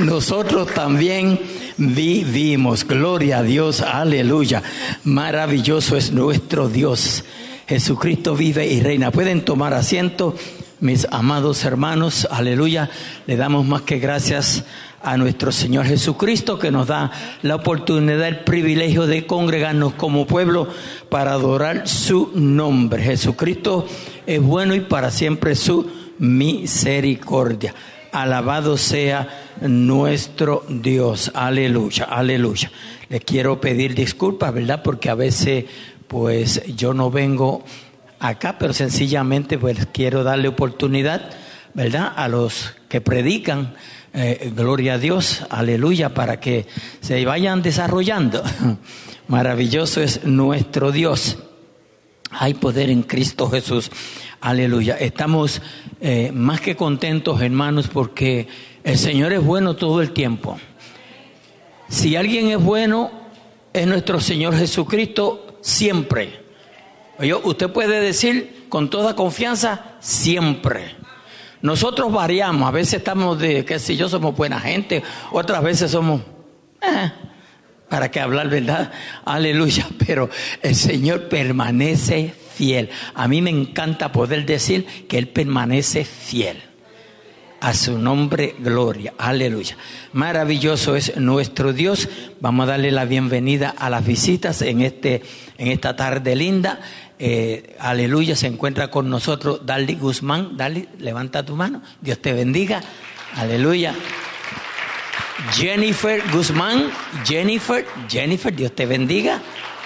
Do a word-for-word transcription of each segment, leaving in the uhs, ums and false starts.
nosotros también vivimos. Gloria a Dios, aleluya. Maravilloso es nuestro Dios. Jesucristo vive y reina. Pueden tomar asiento, mis amados hermanos, aleluya. Le damos más que gracias a nuestro Señor Jesucristo, que nos da la oportunidad, el privilegio de congregarnos como pueblo para adorar su nombre. Jesucristo es bueno y para siempre su misericordia. Alabado sea nuestro Dios. Aleluya, aleluya. Les quiero pedir disculpas, ¿verdad? Porque a veces pues yo no vengo acá, pero sencillamente pues quiero darle oportunidad, ¿verdad?, a los que predican, eh, gloria a Dios, aleluya, para que se vayan desarrollando. Maravilloso es nuestro Dios. Hay poder en Cristo Jesús, aleluya. Estamos eh, más que contentos, hermanos, porque el Señor es bueno todo el tiempo. Si alguien es bueno, es nuestro Señor Jesucristo siempre. Oye, usted puede decir con toda confianza, siempre. Nosotros variamos, a veces estamos de, qué sé yo, somos buena gente, otras veces somos, eh, para qué hablar, ¿verdad? Aleluya, pero el Señor permanece fiel. A mí me encanta poder decir que Él permanece fiel. A su nombre, gloria, aleluya. Maravilloso es nuestro Dios. Vamos a darle la bienvenida a las visitas en este, en esta tarde linda. Eh, aleluya, se encuentra con nosotros Dali Guzmán. Dali, levanta tu mano. Dios te bendiga. Aleluya. Jennifer Guzmán. Jennifer, Jennifer, Dios te bendiga.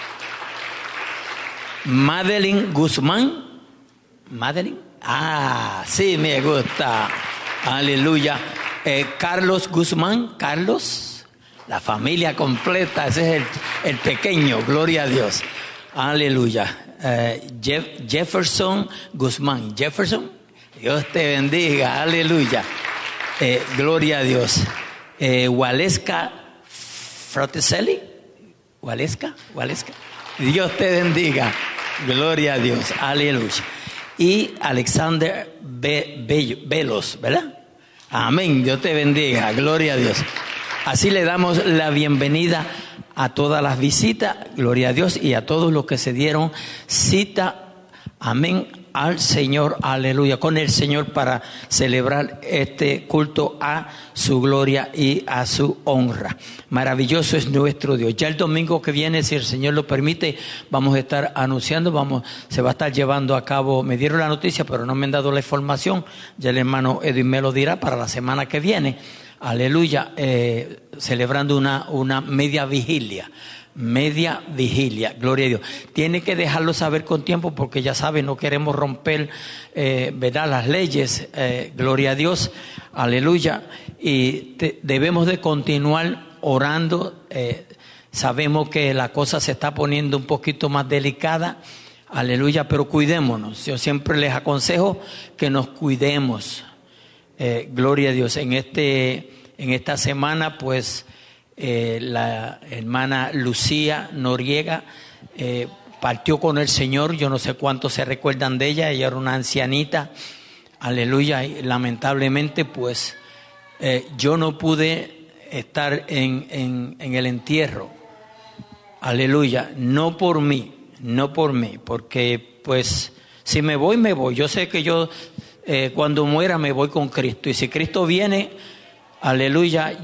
Madeline Guzmán. Madeline. Ah, sí, me gusta. Aleluya. Eh, Carlos Guzmán. Carlos. La familia completa. Ese es el, el pequeño. Gloria a Dios. Aleluya. Eh, Jeff, Jefferson Guzmán. Jefferson. Dios te bendiga. Aleluya. Eh, gloria a Dios. Eh, Waleska Fratelli. Waleska. Waleska. Dios te bendiga. Gloria a Dios. Aleluya. Y Alexander Be- Bello, Velos, ¿verdad? Amén. Dios te bendiga. Gloria a Dios. Así le damos la bienvenida a todas las visitas, gloria a Dios, y a todos los que se dieron cita, amén, al Señor, aleluya, con el Señor para celebrar este culto a su gloria y a su honra. Maravilloso es nuestro Dios. Ya el domingo que viene, si el Señor lo permite, vamos a estar anunciando, vamos, se va a estar llevando a cabo, me dieron la noticia, pero no me han dado la información, ya el hermano Edwin me lo dirá para la semana que viene. Aleluya, eh, celebrando una, una media vigilia, media vigilia, gloria a Dios. Tiene que dejarlo saber con tiempo porque ya saben, no queremos romper, eh, ¿verdad?, las leyes, eh, gloria a Dios, aleluya. Y te, debemos de continuar orando, eh, sabemos que la cosa se está poniendo un poquito más delicada, aleluya, pero cuidémonos. Yo siempre les aconsejo que nos cuidemos. Eh, gloria a Dios. En este, en esta semana, pues, eh, la hermana Lucía Noriega eh, partió con el Señor. Yo no sé cuántos se recuerdan de ella. Ella era una ancianita. Aleluya. Y lamentablemente, pues, eh, yo no pude estar en, en, en el entierro. Aleluya. No por mí, no por mí, porque, pues, si me voy, me voy. Yo sé que yo Eh, cuando muera me voy con Cristo, y si Cristo viene, aleluya,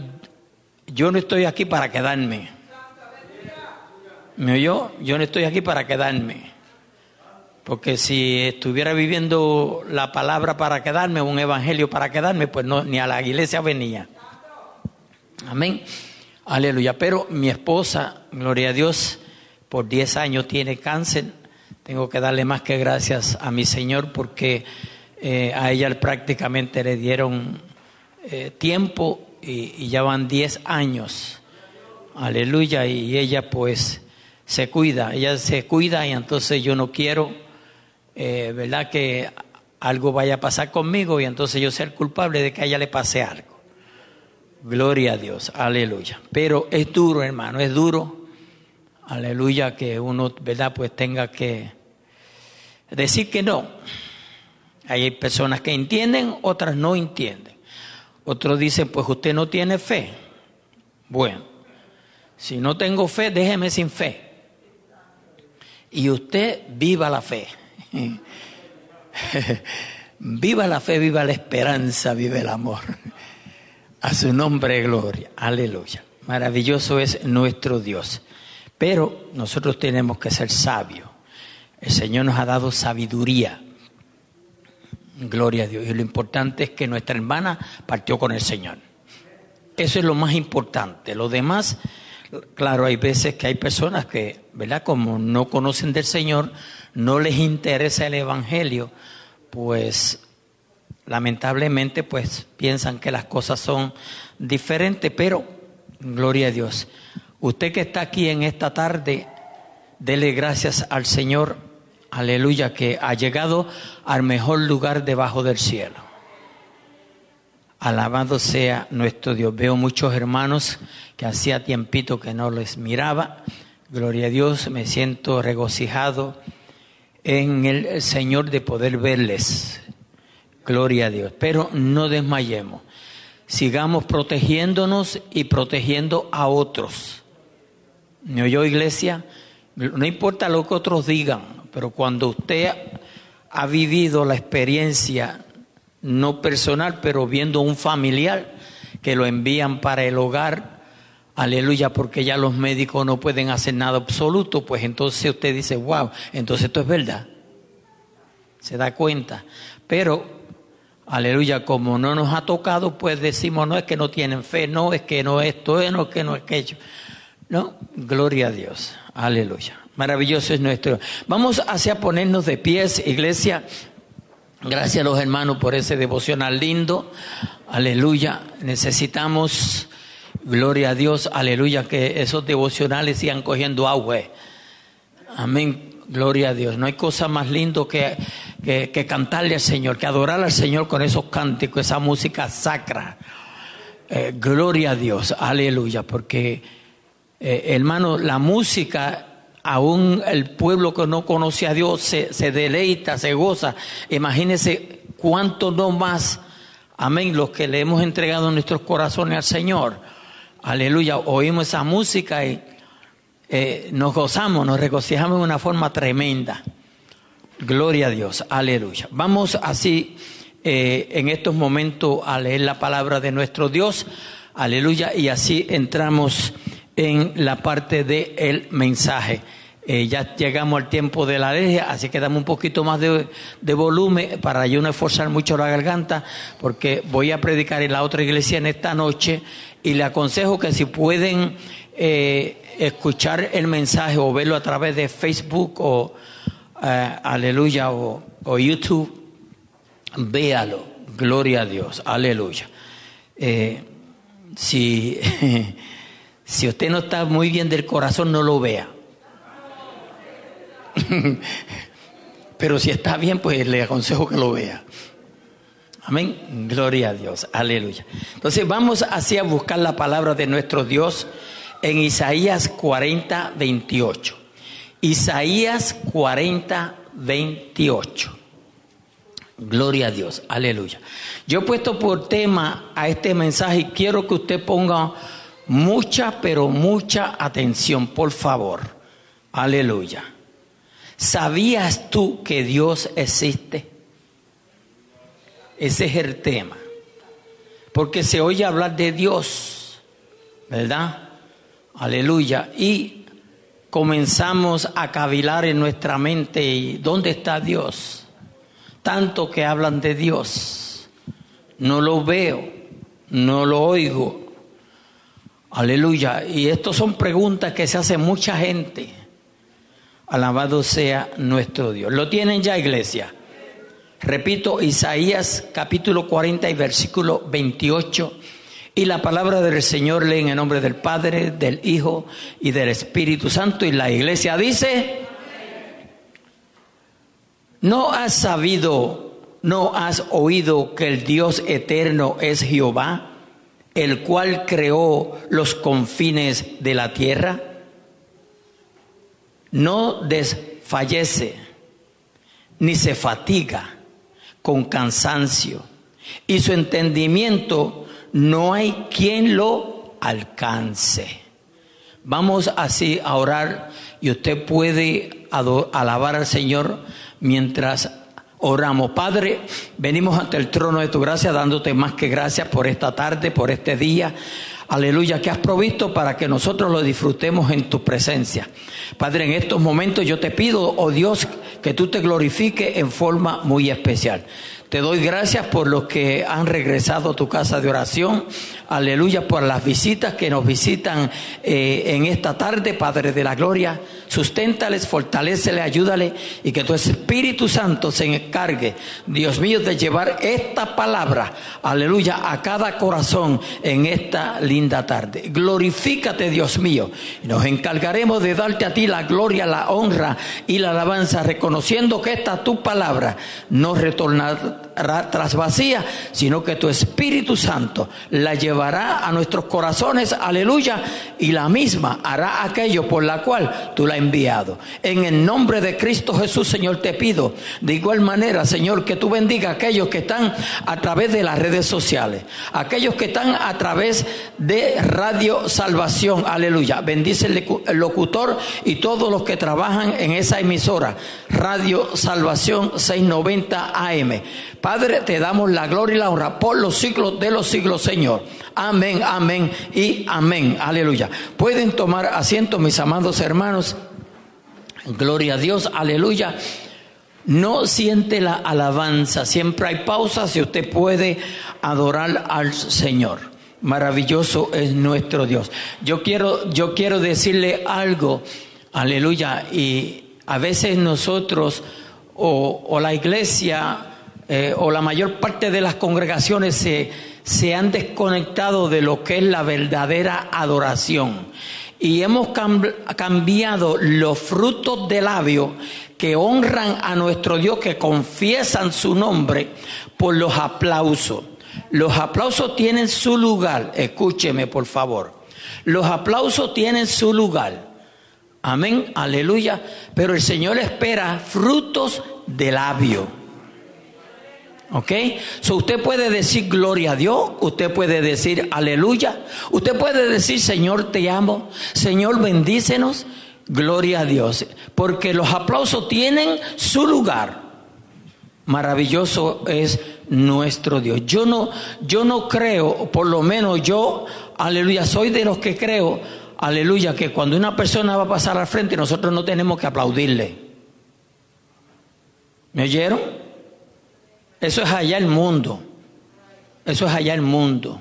yo no estoy aquí para quedarme. ¿Me oyó? Yo no estoy aquí para quedarme, porque si estuviera viviendo la palabra para quedarme, un evangelio para quedarme, pues no, ni a la iglesia venía. Amén, aleluya. Pero mi esposa, gloria a Dios, por diez años tiene cáncer. Tengo que darle más que gracias a mi Señor, porque Eh, a ella prácticamente le dieron eh, tiempo y, y ya van diez años, aleluya, y ella pues se cuida, ella se cuida, y entonces yo no quiero, eh, verdad, que algo vaya a pasar conmigo y entonces yo ser culpable de que a ella le pase algo. Gloria a Dios, aleluya. Pero es duro, hermano, es duro, aleluya, que uno, verdad, pues tenga que decir que no. Hay personas que entienden, otras no entienden. Otros dicen, pues usted no tiene fe. Bueno, si no tengo fe, déjeme sin fe. Y usted viva la fe. Viva la fe, viva la esperanza, viva el amor. A su nombre, gloria. Aleluya. Maravilloso es nuestro Dios. Pero nosotros tenemos que ser sabios. El Señor nos ha dado sabiduría. Gloria a Dios. Y lo importante es que nuestra hermana partió con el Señor. Eso es lo más importante. Lo demás, claro, hay veces que hay personas que, ¿verdad? Como no conocen del Señor, no les interesa el Evangelio, pues lamentablemente pues piensan que las cosas son diferentes, pero gloria a Dios. Usted que está aquí en esta tarde, dele gracias al Señor, aleluya, que ha llegado al mejor lugar debajo del cielo. Alabado sea nuestro Dios. Veo muchos hermanos que hacía tiempito que no les miraba. Gloria a Dios, me siento regocijado en el Señor de poder verles. Gloria a Dios. Pero no desmayemos. Sigamos protegiéndonos y protegiendo a otros. ¿Me oyó, iglesia? No importa lo que otros digan, pero cuando usted ha vivido la experiencia, no personal, pero viendo un familiar que lo envían para el hogar, aleluya, porque ya los médicos no pueden hacer nada absoluto, pues entonces usted dice, wow, entonces esto es verdad. Se da cuenta. Pero, aleluya, como no nos ha tocado, pues decimos, no es que no tienen fe, no es que no es esto, no es que no es aquello. No, gloria a Dios, aleluya. Maravilloso es nuestro. Vamos hacia ponernos de pies, iglesia. Gracias a los hermanos por ese devocional lindo. Aleluya. Necesitamos, gloria a Dios, aleluya, que esos devocionales sigan cogiendo agua. Amén. Gloria a Dios. No hay cosa más lindo que, que, que cantarle al Señor, que adorar al Señor con esos cánticos, esa música sacra. Eh, gloria a Dios. Aleluya. Porque, eh, hermano, la música, aún el pueblo que no conoce a Dios se, se deleita, se goza. Imagínense cuánto no más, amén, los que le hemos entregado nuestros corazones al Señor. Aleluya, oímos esa música y eh, nos gozamos, nos regocijamos de una forma tremenda. Gloria a Dios, aleluya. Vamos así eh, en estos momentos a leer la palabra de nuestro Dios, aleluya, y así entramos en la parte del mensaje. Eh, ya llegamos al tiempo de la alergia, así que dame un poquito más de, de volumen para yo no esforzar mucho la garganta, porque voy a predicar en la otra iglesia en esta noche y le aconsejo que si pueden eh, escuchar el mensaje o verlo a través de Facebook o eh, aleluya o, o YouTube, véalo, gloria a Dios, aleluya. Eh, si, si usted no está muy bien del corazón, no lo vea. Pero si está bien, pues le aconsejo que lo vea. Amén. Gloria a Dios. Aleluya. Entonces vamos así a buscar la palabra de nuestro Dios en Isaías cuarenta, veintiocho. Isaías cuarenta, veintiocho. Gloria a Dios. Aleluya. Yo he puesto por tema a este mensaje y quiero que usted ponga mucha, pero mucha atención, por favor. Aleluya. ¿Sabías tú que Dios existe? Ese es el tema. Porque se oye hablar de Dios, ¿verdad? Aleluya. Y comenzamos a cavilar en nuestra mente, ¿y dónde está Dios? Tanto que hablan de Dios. No lo veo, no lo oigo. Aleluya. Y estas son preguntas que se hace mucha gente. Alabado sea nuestro Dios. ¿Lo tienen ya, iglesia? Repito, Isaías capítulo cuarenta y versículo veintiocho. Y la palabra del Señor lee en el nombre del Padre, del Hijo y del Espíritu Santo. Y la iglesia dice: ¿no has sabido, no has oído que el Dios eterno es Jehová, el cual creó los confines de la tierra? No desfallece, ni se fatiga con cansancio, y su entendimiento no hay quien lo alcance. Vamos así a orar y usted puede alabar al Señor mientras oramos. Padre, venimos ante el trono de tu gracia dándote más que gracias por esta tarde, por este día. Aleluya, que has provisto para que nosotros lo disfrutemos en tu presencia. Padre, en estos momentos yo te pido, oh Dios, que tú te glorifiques en forma muy especial. Te doy gracias por los que han regresado a tu casa de oración. Aleluya, por las visitas que nos visitan eh, en esta tarde, Padre de la gloria. Susténtales, fortaléceles, ayúdales y que tu Espíritu Santo se encargue, Dios mío, de llevar esta palabra, aleluya, a cada corazón en esta linda tarde. Glorifícate, Dios mío, y nos encargaremos de darte a ti la gloria, la honra y la alabanza, reconociendo que esta tu palabra no retornará tras vacía, sino que tu Espíritu Santo la llevará a nuestros corazones, aleluya, y la misma hará aquello por la cual tú la has enviado. En el nombre de Cristo Jesús, Señor, te pido de igual manera, Señor, que tú bendiga a aquellos que están a través de las redes sociales, aquellos que están a través de Radio Salvación, aleluya. Bendice el locutor y todos los que trabajan en esa emisora, Radio Salvación seiscientos noventa A M. Padre, te damos la gloria y la honra por los siglos de los siglos, Señor. Amén, amén y amén. Aleluya. Pueden tomar asiento, mis amados hermanos. Gloria a Dios, aleluya. No siente la alabanza, siempre hay pausas y usted puede adorar al Señor. Maravilloso es nuestro Dios. Yo quiero, yo quiero decirle algo, aleluya, y a veces nosotros o, o la iglesia eh, o la mayor parte de las congregaciones se, se han desconectado de lo que es la verdadera adoración. Y hemos cambiado los frutos de labio que honran a nuestro Dios, que confiesan su nombre, por los aplausos. Los aplausos tienen su lugar. Escúcheme, por favor. Los aplausos tienen su lugar. Amén, aleluya. Pero el Señor espera frutos de labio. ¿Ok? So usted puede decir gloria a Dios, usted puede decir aleluya, usted puede decir Señor te amo, Señor bendícenos, gloria a Dios, porque los aplausos tienen su lugar. Maravilloso es nuestro Dios. Yo no, yo no creo, por lo menos yo, aleluya, soy de los que creo, aleluya, que cuando una persona va a pasar al frente nosotros no tenemos que aplaudirle. ¿Me oyeron? Eso es allá el mundo. Eso es allá el mundo.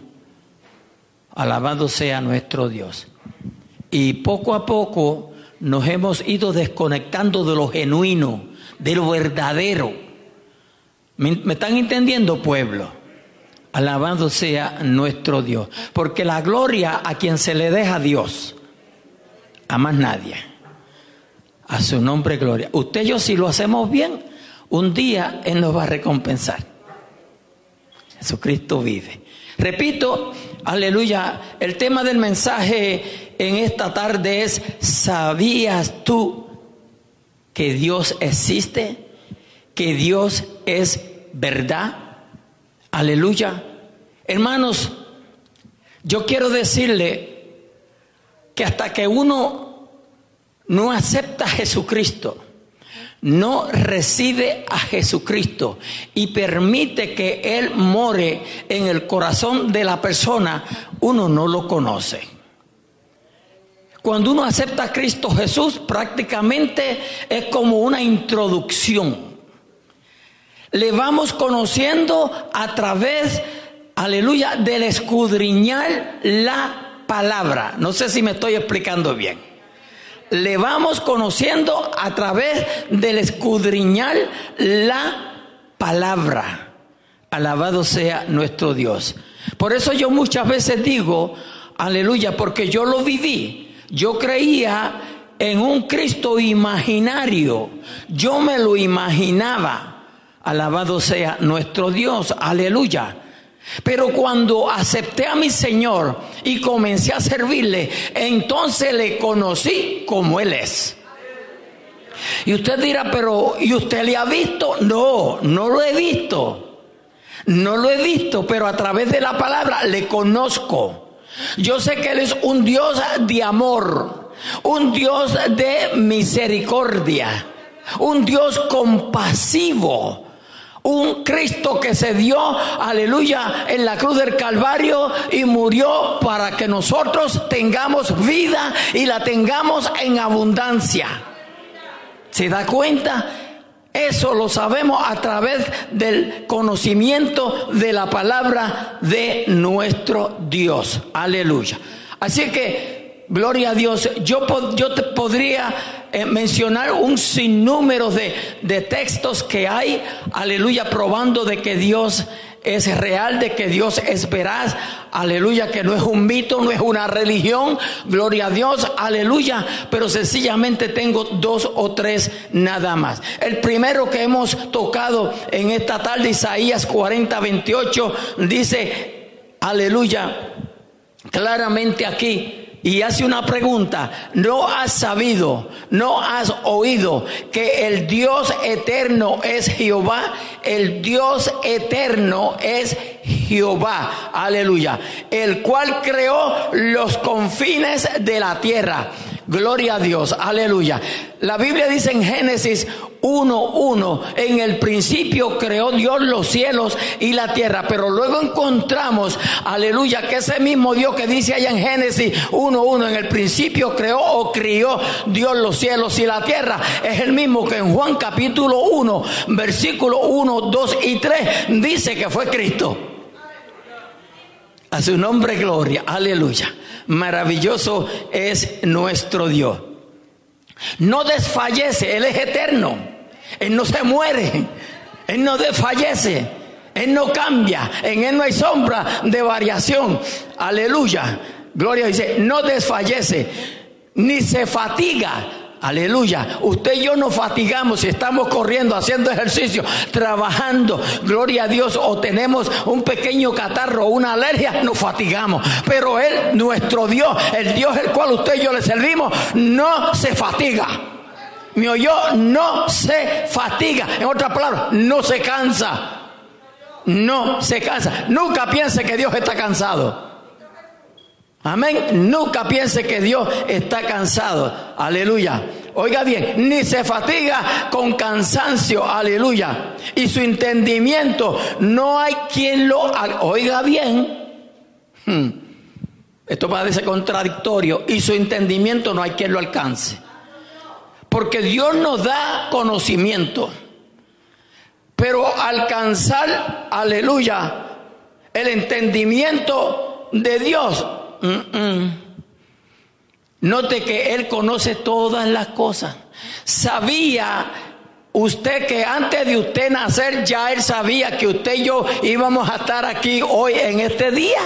Alabado sea nuestro Dios. Y poco a poco nos hemos ido desconectando de lo genuino, de lo verdadero. ¿Me, me están entendiendo, pueblo? Alabado sea nuestro Dios. Porque la gloria a quien se le deja a Dios, a más nadie. A su nombre gloria. Usted y yo, si lo hacemos bien, un día Él nos va a recompensar. Jesucristo vive. Repito, aleluya, el tema del mensaje en esta tarde es: ¿sabías tú que Dios existe? ¿Que Dios es verdad? Aleluya. Hermanos, yo quiero decirle que hasta que uno no acepta a Jesucristo, no recibe a Jesucristo y permite que Él more en el corazón de la persona, uno no lo conoce. Cuando uno acepta a Cristo Jesús, prácticamente es como una introducción. Le vamos conociendo a través, aleluya, del escudriñar la palabra. No sé si me estoy explicando bien. Le vamos conociendo a través del escudriñar la palabra. Alabado sea nuestro Dios. Por eso yo muchas veces digo, aleluya, porque yo lo viví. Yo creía en un Cristo imaginario. Yo me lo imaginaba. Alabado sea nuestro Dios. Aleluya. Pero cuando acepté a mi Señor y comencé a servirle, entonces le conocí como Él es. Y usted dirá, pero ¿y usted le ha visto? No, no lo he visto. No lo he visto, pero a través de la palabra le conozco. Yo sé que Él es un Dios de amor, un Dios de misericordia, un Dios compasivo. Un Cristo que se dio, aleluya, en la cruz del Calvario y murió para que nosotros tengamos vida y la tengamos en abundancia. ¿Se da cuenta? Eso lo sabemos a través del conocimiento de la palabra de nuestro Dios. Aleluya. Así que, gloria a Dios, yo, yo te podría eh, mencionar un sinnúmero de, de textos que hay, aleluya, probando de que Dios es real, de que Dios es veraz, aleluya, que no es un mito, no es una religión, gloria a Dios, aleluya, pero sencillamente tengo dos o tres nada más. El primero que hemos tocado en esta tarde, Isaías cuarenta, veintiocho, dice, aleluya, claramente aquí, y hace una pregunta: ¿no has sabido, no has oído que el Dios eterno es Jehová? El Dios eterno es Jehová, aleluya, el cual creó los confines de la tierra. Gloria a Dios, aleluya. La Biblia dice en Génesis uno uno, en el principio creó Dios los cielos y la tierra, pero luego encontramos, aleluya, que ese mismo Dios que dice allá en Génesis uno uno, en el principio creó o crió Dios los cielos y la tierra, es el mismo que en Juan capítulo uno, versículo uno, dos y tres dice que fue Cristo. A su nombre gloria, aleluya. Maravilloso es nuestro Dios. No desfallece, Él es eterno. Él no se muere, Él no desfallece, Él no cambia, en Él no hay sombra de variación. Aleluya. Gloria, dice, no desfallece, ni se fatiga. Aleluya. Usted y yo nos fatigamos si estamos corriendo, haciendo ejercicio, trabajando, gloria a Dios, o tenemos un pequeño catarro o una alergia, nos fatigamos. Pero Él, nuestro Dios, el Dios el cual usted y yo le servimos, no se fatiga. ¿Me oyó? No se fatiga. En otras palabras, no se cansa. No se cansa. Nunca piense que Dios está cansado. Amén. Nunca piense que Dios está cansado. Aleluya. Oiga bien, ni se fatiga con cansancio. Aleluya. Y su entendimiento no hay quien lo haga. Oiga bien. Hmm. Esto parece contradictorio. Y su entendimiento no hay quien lo alcance. Porque Dios nos da conocimiento. Pero alcanzar, aleluya, el entendimiento de Dios. Mm-mm. Note que Él conoce todas las cosas. Sabía usted que antes de usted nacer ya Él sabía que usted y yo íbamos a estar aquí hoy en este día,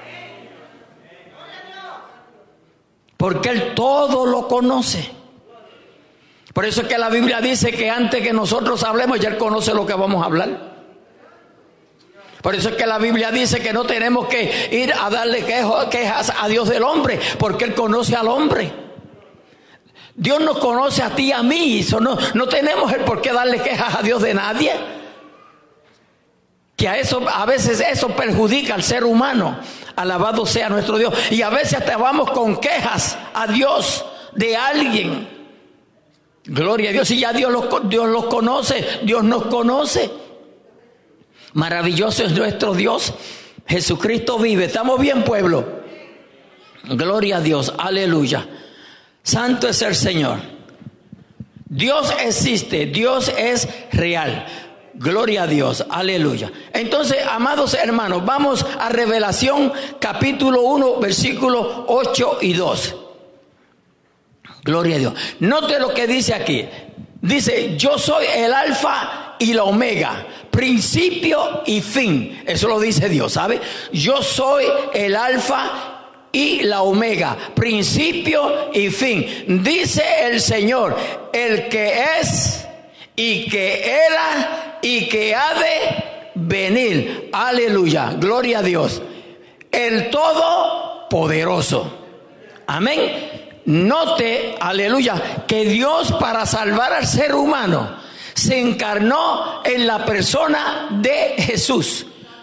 porque Él todo lo conoce. Por eso es que la Biblia dice que antes que nosotros hablemos ya Él conoce lo que vamos a hablar. Por eso es que la Biblia dice que no tenemos que ir a darle quejas a Dios del hombre, porque Él conoce al hombre. Dios nos conoce a ti y a mí. Eso no, no tenemos el por qué darle quejas a Dios de nadie. Que a eso, a veces eso perjudica al ser humano. Alabado sea nuestro Dios. Y a veces hasta vamos con quejas a Dios de alguien. Gloria a Dios. Y ya Dios los, Dios los conoce. Dios nos conoce. Maravilloso es nuestro Dios. Jesucristo vive. ¿Estamos bien, pueblo? Gloria a Dios. Aleluya. Santo es el Señor. Dios existe. Dios es real. Gloria a Dios. Aleluya. Entonces, amados hermanos, vamos a Revelación capítulo uno, versículos ocho y dos. Gloria a Dios. Note lo que dice aquí. Dice, yo soy el alfa y la omega, principio y fin. Eso lo dice Dios, ¿sabe? Yo soy el alfa y la omega, principio y fin. Dice el Señor, el que es y que era y que ha de venir. Aleluya, gloria a Dios. El Todopoderoso. Amén. Note, aleluya, que Dios, para salvar al ser humano, se encarnó en la persona de Jesús.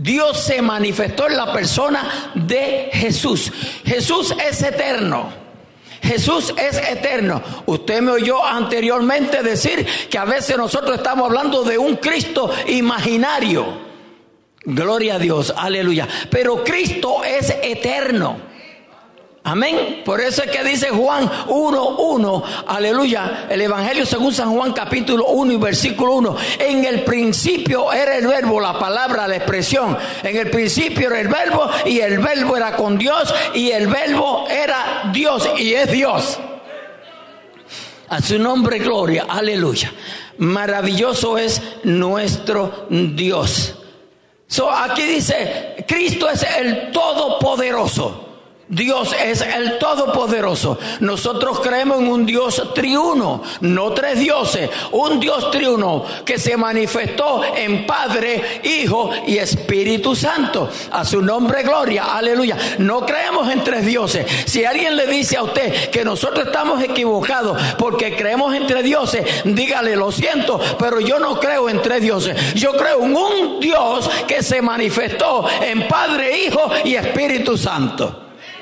Dios se manifestó en la persona de Jesús. Jesús es eterno. Jesús es eterno. Usted me oyó anteriormente decir que a veces nosotros estamos hablando de un Cristo imaginario. Gloria a Dios, aleluya. Pero Cristo es eterno. Amén. Por eso es que dice Juan uno uno, aleluya, el Evangelio según San Juan capítulo uno y versículo uno. En el principio era el verbo, la palabra, la expresión. En el principio era el verbo y el verbo era con Dios y el verbo era Dios y es Dios. A su nombre gloria, aleluya. Maravilloso es nuestro Dios. So, aquí dice, Cristo es el Todopoderoso. Dios es el Todopoderoso. Nosotros creemos en un Dios triuno, no tres dioses, un Dios triuno que se manifestó en Padre, Hijo y Espíritu Santo. A su nombre gloria, aleluya. No creemos en tres dioses. Si alguien le dice a usted que nosotros estamos equivocados porque creemos en tres dioses, dígale, lo siento, pero yo no creo en tres dioses. Yo creo en un Dios que se manifestó en Padre, Hijo y Espíritu Santo.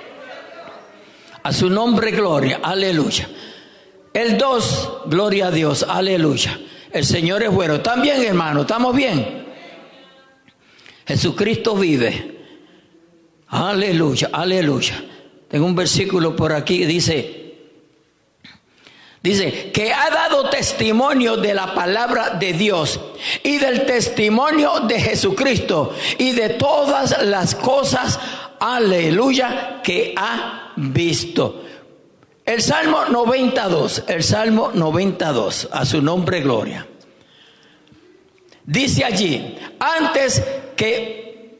A su nombre gloria, aleluya. El dos, gloria a Dios, aleluya. El Señor es bueno. ¿Están bien, hermano? ¿Estamos bien? Jesucristo vive. Aleluya, aleluya. Tengo un versículo por aquí, dice, dice que ha dado testimonio de la palabra de Dios y del testimonio de Jesucristo y de todas las cosas, aleluya, que ha visto. El Salmo noventa y dos, el Salmo noventa y dos, a su nombre gloria. Dice allí, antes que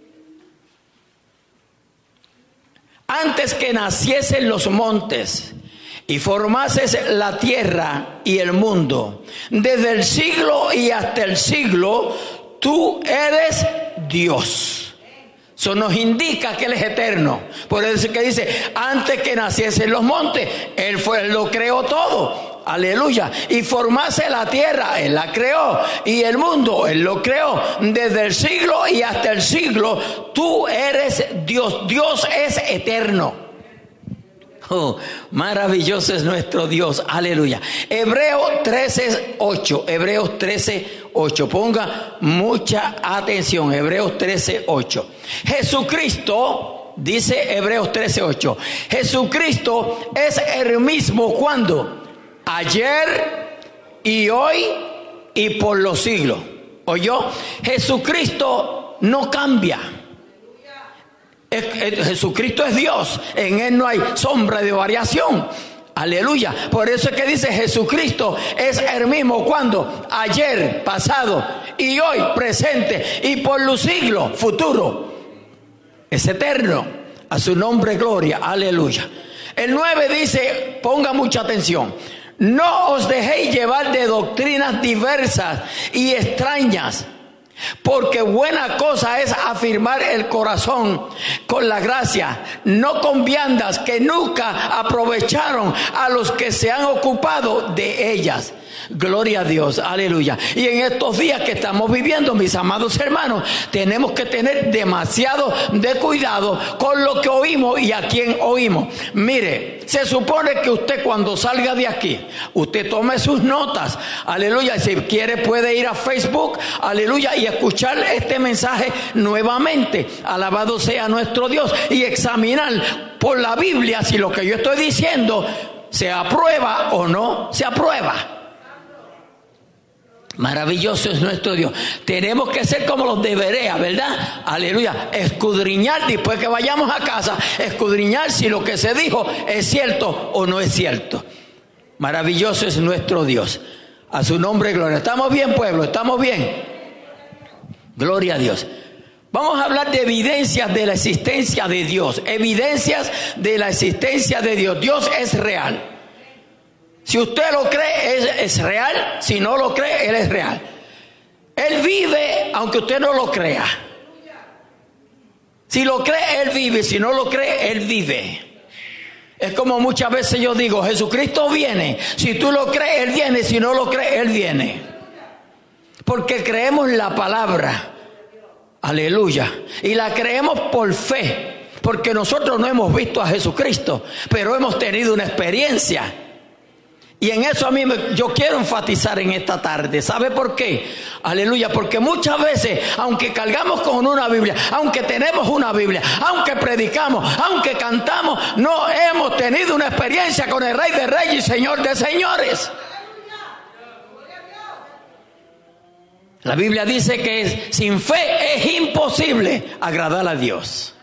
antes que naciesen los montes y formases la tierra y el mundo, desde el siglo y hasta el siglo, tú eres Dios. Eso nos indica que Él es eterno. Por eso es que dice, antes que naciesen los montes, Él fue, Él lo creó todo. Aleluya. Y formase la tierra, Él la creó. Y el mundo, Él lo creó. Desde el siglo y hasta el siglo, tú eres Dios. Dios es eterno. Oh, maravilloso es nuestro Dios, aleluya. Hebreos trece ocho, Hebreos trece ocho, ponga mucha atención, Hebreos trece ocho. Jesucristo, dice Hebreos trece ocho, Jesucristo es el mismo cuando, ayer y hoy y por los siglos. ¿Oyó? Jesucristo no cambia. Jesucristo es Dios, en Él no hay sombra de variación. Aleluya. Por eso es que dice Jesucristo es el mismo cuando, ayer, pasado y hoy, presente y por los siglos, futuro. Es eterno. A su nombre gloria. Aleluya. El nueve dice, ponga mucha atención, no os dejéis llevar de doctrinas diversas y extrañas, porque buena cosa es afirmar el corazón con la gracia, no con viandas que nunca aprovecharon a los que se han ocupado de ellas. Gloria a Dios, aleluya. Y en estos días que estamos viviendo, mis amados hermanos, tenemos que tener demasiado de cuidado con lo que oímos y a quién oímos. Mire, se supone que usted cuando salga de aquí, usted tome sus notas, aleluya. Si quiere puede ir a Facebook, aleluya, y escuchar este mensaje nuevamente. Alabado sea nuestro Dios, y examinar por la Biblia si lo que yo estoy diciendo se aprueba o no se aprueba. Maravilloso es nuestro Dios. Tenemos que ser como los de Berea, ¿verdad? Aleluya. Escudriñar después que vayamos a casa, escudriñar si lo que se dijo es cierto o no es cierto. Maravilloso es nuestro Dios. A su nombre gloria. ¿Estamos bien, pueblo? ¿Estamos bien? Gloria a Dios. Vamos a hablar de evidencias de la existencia de Dios. Evidencias de la existencia de Dios. Dios es real. Si usted lo cree, es, es real. Si no lo cree, Él es real. Él vive, aunque usted no lo crea. Si lo cree, Él vive. Si no lo cree, Él vive. Es como muchas veces yo digo, Jesucristo viene. Si tú lo crees, Él viene. Si no lo crees, Él viene. Porque creemos la palabra. Aleluya. Y la creemos por fe, porque nosotros no hemos visto a Jesucristo, pero hemos tenido una experiencia. Y en eso a mí me, yo quiero enfatizar en esta tarde. ¿Sabe por qué? Aleluya. Porque muchas veces, aunque cargamos con una Biblia, aunque tenemos una Biblia, aunque predicamos, aunque cantamos, no hemos tenido una experiencia con el Rey de Reyes y Señor de Señores. La Biblia dice que sin fe es imposible agradar a Dios.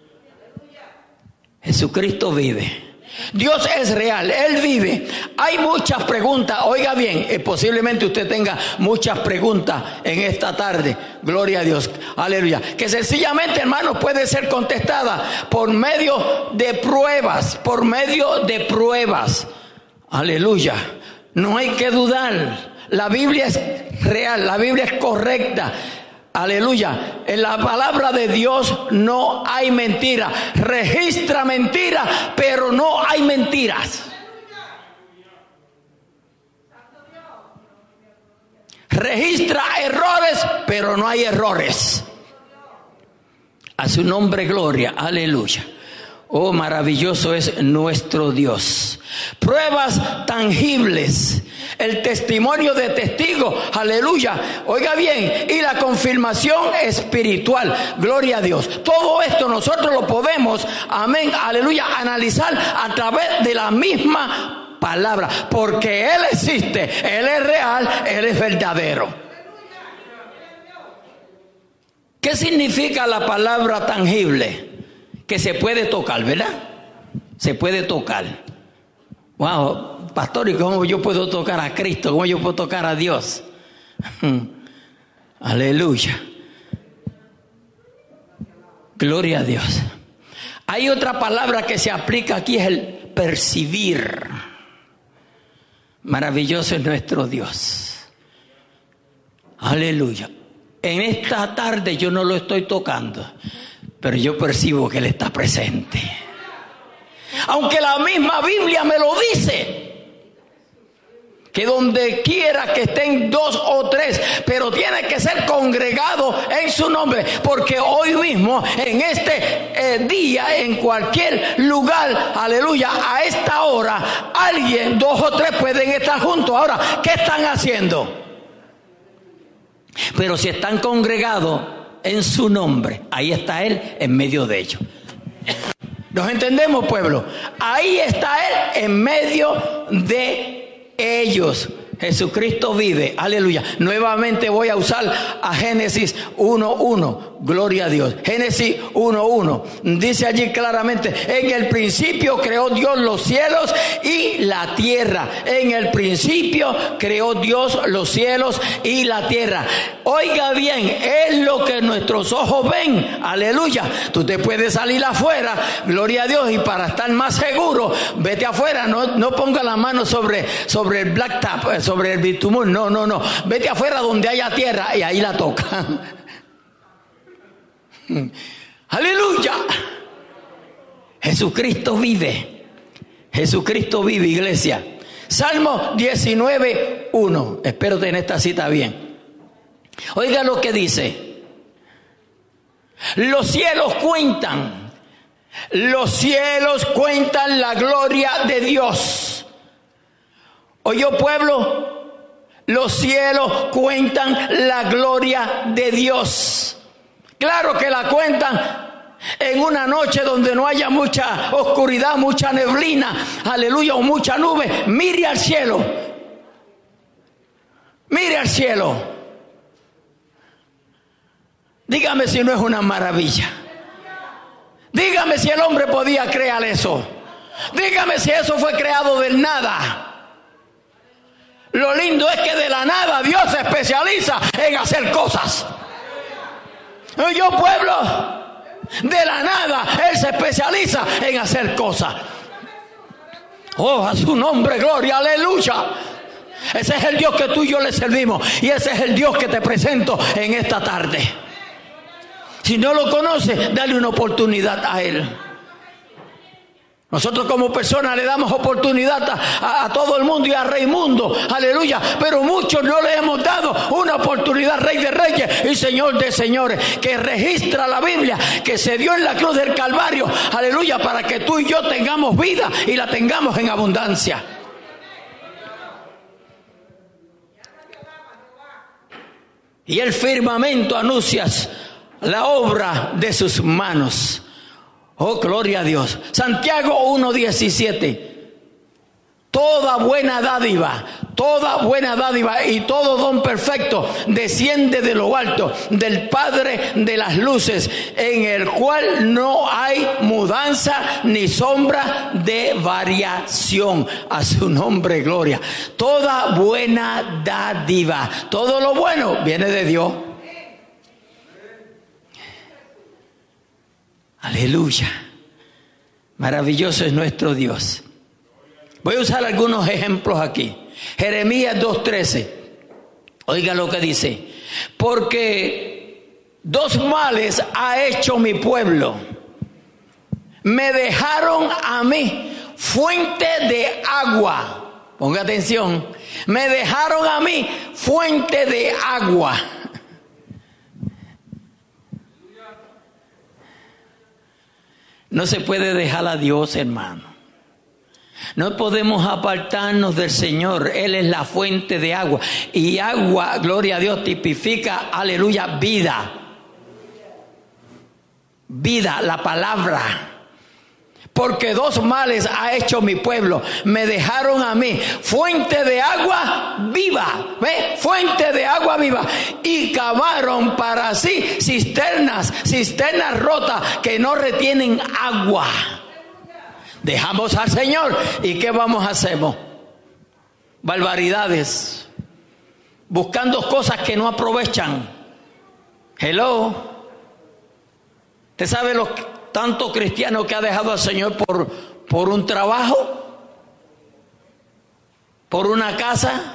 Jesucristo vive. Dios es real, Él vive. Hay muchas preguntas, oiga bien, eh, posiblemente usted tenga muchas preguntas en esta tarde, gloria a Dios, aleluya, que sencillamente, hermanos, puede ser contestada por medio de pruebas, por medio de pruebas, aleluya. No hay que dudar, la Biblia es real, la Biblia es correcta. Aleluya, en la palabra de Dios no hay mentira. Registra mentiras, pero no hay mentiras. Registra errores, pero no hay errores. A su nombre gloria, aleluya. Oh, maravilloso es nuestro Dios. Pruebas tangibles. El testimonio de testigos, aleluya, oiga bien, y la confirmación espiritual, gloria a Dios. Todo esto nosotros lo podemos, amén, aleluya, analizar a través de la misma palabra, porque Él existe, Él es real, Él es verdadero. ¿Qué significa la palabra tangible? Que se puede tocar, ¿verdad? Se puede tocar. Wow, pastor, ¿y cómo yo puedo tocar a Cristo? ¿Cómo yo puedo tocar a Dios? Aleluya. Gloria a Dios. Hay otra palabra que se aplica aquí, es el percibir. Maravilloso es nuestro Dios. Aleluya. En esta tarde yo no lo estoy tocando, pero yo percibo que Él está presente. Aunque la misma Biblia me lo dice, que donde quiera que estén dos o tres, pero tiene que ser congregado en su nombre, porque hoy mismo, en este eh, día, en cualquier lugar, aleluya, a esta hora, alguien, dos o tres pueden estar juntos. Ahora, ¿qué están haciendo? Pero si están congregados en su nombre, ahí está Él en medio de ellos. ¿Nos entendemos, pueblo? Ahí está Él en medio de ellos. Jesucristo vive, aleluya. Nuevamente voy a usar a Génesis uno uno, gloria a Dios. Génesis uno uno, dice allí claramente: en el principio creó Dios los cielos y la tierra. En el principio creó Dios los cielos y la tierra. Oiga bien, es lo que nuestros ojos ven, aleluya. Tú te puedes salir afuera, gloria a Dios, y para estar más seguro, vete afuera, no, no ponga la mano sobre, sobre el blacktop, sobre el bitumen, no, no, no. Vete afuera donde haya tierra y ahí la toca. Aleluya. Jesucristo vive. Jesucristo vive, iglesia. Salmo diecinueve uno. Espero tener esta cita bien. Oiga lo que dice: los cielos cuentan, los cielos cuentan la gloria de Dios. ¿Oyó, pueblo? Los cielos cuentan la gloria de Dios. Claro que la cuentan en una noche donde no haya mucha oscuridad, mucha neblina, aleluya, o mucha nube. Mire al cielo. Mire al cielo. Dígame si no es una maravilla. Dígame si el hombre podía crear eso. Dígame si eso fue creado del nada. Lo lindo es que de la nada Dios se especializa en hacer cosas. Yo, pueblo, de la nada Él se especializa en hacer cosas. Oh, a su nombre, gloria, aleluya. Ese es el Dios que tú y yo le servimos, y ese es el Dios que te presento en esta tarde. Si no lo conoces, dale una oportunidad a Él. Nosotros como personas le damos oportunidad a, a todo el mundo y a Raimundo, aleluya, pero muchos no le hemos dado una oportunidad, Rey de Reyes y Señor de Señores, que registra la Biblia, que se dio en la cruz del Calvario, aleluya, para que tú y yo tengamos vida y la tengamos en abundancia. Y el firmamento anuncia la obra de sus manos. Oh, gloria a Dios. Santiago uno diecisiete. Toda buena dádiva, toda buena dádiva y todo don perfecto desciende de lo alto, del Padre de las luces, en el cual no hay mudanza ni sombra de variación. A su nombre, gloria. Toda buena dádiva, todo lo bueno viene de Dios. Aleluya. Maravilloso es nuestro Dios. Voy a usar algunos ejemplos aquí. Jeremías dos trece. Oiga lo que dice. Porque dos males ha hecho mi pueblo. Me dejaron a mí fuente de agua. Ponga atención. Me dejaron a mí fuente de agua. No se puede dejar a Dios, hermano. No podemos apartarnos del Señor. Él es la fuente de agua. Y agua, gloria a Dios, tipifica, aleluya, vida. Vida, la palabra. Porque dos males ha hecho mi pueblo. Me dejaron a mí fuente de agua viva. ¿Ve? Fuente de agua viva. Y cavaron para sí cisternas, cisternas rotas que no retienen agua. Dejamos al Señor. ¿Y qué vamos a hacer? Barbaridades. Buscando cosas que no aprovechan. Hello. ¿Usted sabe los tantos cristianos que ha dejado al Señor por, por un trabajo? ¿Por una casa?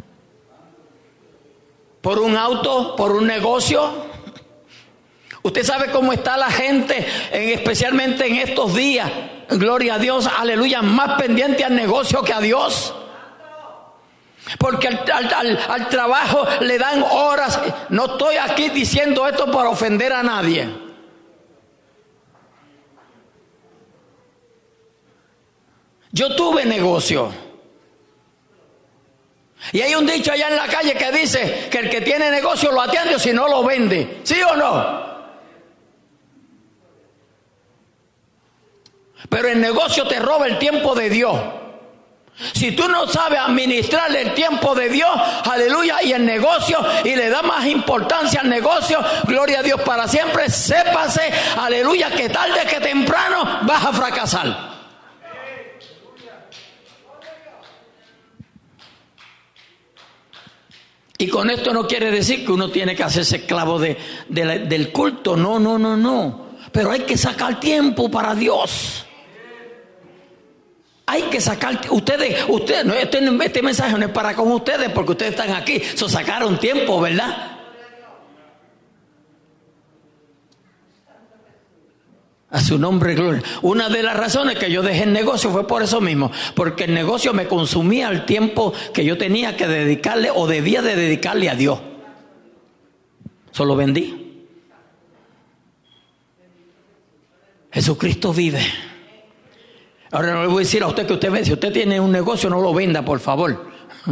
¿Por un auto? ¿Por un negocio? Usted sabe cómo está la gente, en, especialmente en estos días, gloria a Dios, aleluya, más pendiente al negocio que a Dios. Porque al, al, al, al trabajo le dan horas. No estoy aquí diciendo esto para ofender a nadie. Yo tuve negocio. Y hay un dicho allá en la calle que dice que el que tiene negocio lo atiende o si no lo vende. ¿Sí o no? Pero el negocio te roba el tiempo de Dios. Si tú no sabes administrar el tiempo de Dios, aleluya, y el negocio, y le da más importancia al negocio, gloria a Dios para siempre, sépase, aleluya, que tarde que temprano vas a fracasar. Y con esto no quiere decir que uno tiene que hacerse esclavo de, de la, del culto, no, no, no, no. Pero hay que sacar tiempo para Dios. Hay que sacar, ustedes, ustedes, no, este, este mensaje no es para con ustedes porque ustedes están aquí, so sacaron tiempo, ¿verdad? A su nombre, gloria. Una de las razones que yo dejé el negocio fue por eso mismo, porque el negocio me consumía el tiempo que yo tenía que dedicarle o debía de dedicarle a Dios. Solo vendí. Jesucristo vive. Ahora no le voy a decir a usted que usted, si usted tiene un negocio, no lo venda, por favor.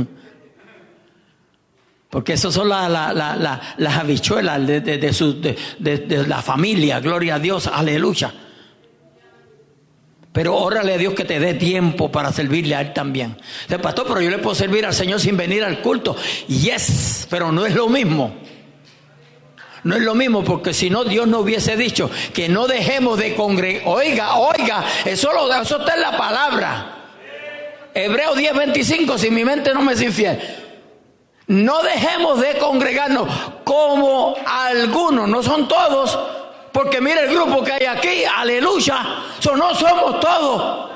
Porque esas son la, la, la, la, las habichuelas de, de, de, su, de, de, de la familia, gloria a Dios, aleluya. Pero órale a Dios que te dé tiempo para servirle a Él también. Dice, pastor, pero yo le puedo servir al Señor sin venir al culto. Yes, pero no es lo mismo. No es lo mismo, porque si no Dios no hubiese dicho que no dejemos de congregar. Oiga, oiga, eso, lo, eso está en la palabra. Hebreos diez veinticinco, si mi mente no me es infiel. No dejemos de congregarnos como algunos, no son todos, porque mire el grupo que hay aquí, aleluya, so, no somos todos.